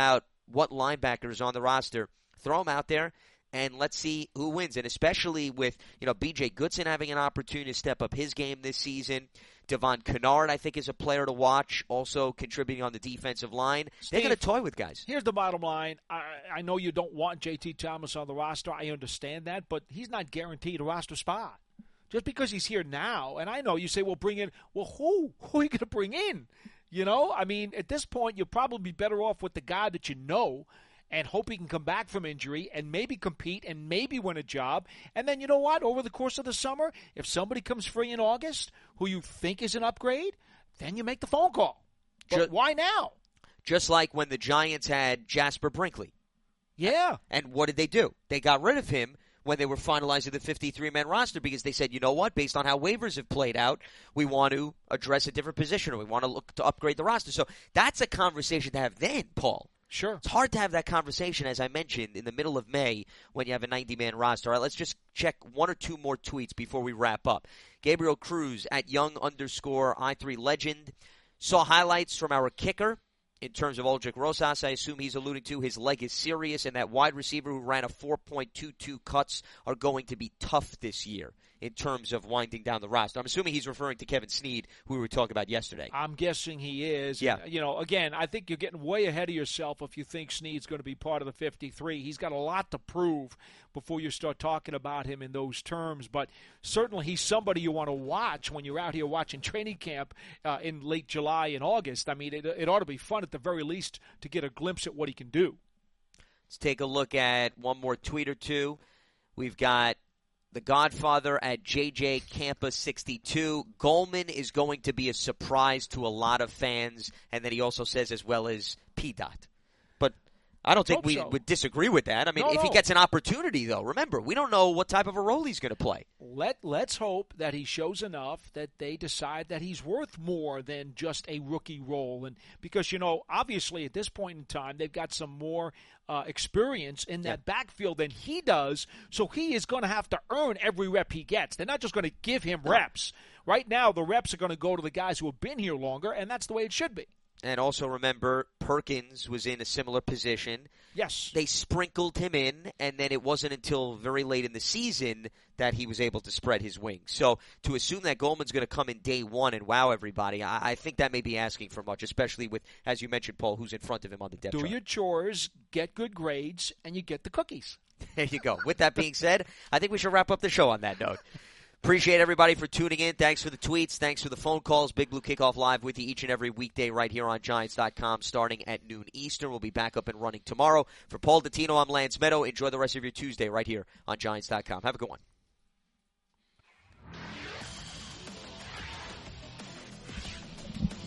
Speaker 1: what linebackers on the roster. Throw them out there, and let's see who wins. And especially with, you know, B J Goodson having an opportunity to step up his game this season. Devon Kennard, I think, is a player to watch, also contributing on the defensive line.
Speaker 2: Steve,
Speaker 1: they're going to toy with guys.
Speaker 2: Here's the bottom line. I, I know you don't want J T Thomas on the roster. I understand that, but he's not guaranteed a roster spot. Just because he's here now, and I know you say, well, bring in, well, who? Who are you going to bring in? You know, I mean, at this point, you'll probably be better off with the guy that you know and hope he can come back from injury and maybe compete and maybe win a job. And then, you know what, over the course of the summer, if somebody comes free in August who you think is an upgrade, then you make the phone call. But just, why now?
Speaker 1: Just like when the Giants had Jasper Brinkley.
Speaker 2: Yeah.
Speaker 1: And what did they do? They got rid of him when they were finalizing the fifty-three man roster because they said, you know what, based on how waivers have played out, we want to address a different position or we want to look to upgrade the roster. So that's a conversation to have then, Paul.
Speaker 2: Sure.
Speaker 1: It's hard to have that conversation, as I mentioned, in the middle of May when you have a ninety man roster. All right, let's just check one or two more tweets before we wrap up. Gabriel Cruz at young underscore I three legend saw highlights from our kicker. In terms of Aldrich Rosas, I assume he's alluding to his leg is serious, and that wide receiver who ran a four point two two cuts are going to be tough this year in terms of winding down the roster. I'm assuming he's referring to Kevin Snead, who we were talking about yesterday.
Speaker 2: I'm guessing he is.
Speaker 1: Yeah.
Speaker 2: And, you know, again, I think you're getting way ahead of yourself if you think Snead's going to be part of the fifty-three. He's got a lot to prove before you start talking about him in those terms. But certainly he's somebody you want to watch when you're out here watching training camp uh, in late July and August. I mean, it, it ought to be fun at the very least to get a glimpse at what he can do.
Speaker 1: Let's take a look at one more tweet or two. We've got The Godfather at J J Campa sixty-two. Goldman is going to be a surprise to a lot of fans, and then he also says as well as P. Dot. But I don't think
Speaker 2: Hope
Speaker 1: we
Speaker 2: so.
Speaker 1: would disagree with that. I mean,
Speaker 2: No,
Speaker 1: if he
Speaker 2: no.
Speaker 1: gets an opportunity, though, remember, we don't know what type of a role he's going to play.
Speaker 2: Let, let's hope that he shows enough that they decide that he's worth more than just a rookie role. And because, you know, obviously at this point in time, they've got some more uh, experience in that yeah. backfield than he does, so he is going to have to earn every rep he gets. They're not just going to give him reps. Right now, the reps are going to go to the guys who have been here longer, and that's the way it should be.
Speaker 1: And also remember, Perkins was in a similar position.
Speaker 2: Yes.
Speaker 1: They sprinkled him in, and then it wasn't until very late in the season that he was able to spread his wings. So to assume that Goldman's going to come in day one and wow everybody, I, I think that may be asking for much, especially with, as you mentioned, Paul, who's in front of him on the depth
Speaker 2: Do
Speaker 1: chart.
Speaker 2: your chores, get good grades, and you get the cookies.
Speaker 1: There you go. With that being said, I think we should wrap up the show on that note. Appreciate everybody for tuning in. Thanks for the tweets. Thanks for the phone calls. Big Blue Kickoff Live with you each and every weekday right here on Giants dot com starting at noon Eastern. We'll be back up and running tomorrow. For Paul Dottino, I'm Lance Meadow. Enjoy the rest of your Tuesday right here on Giants dot com. Have a good one.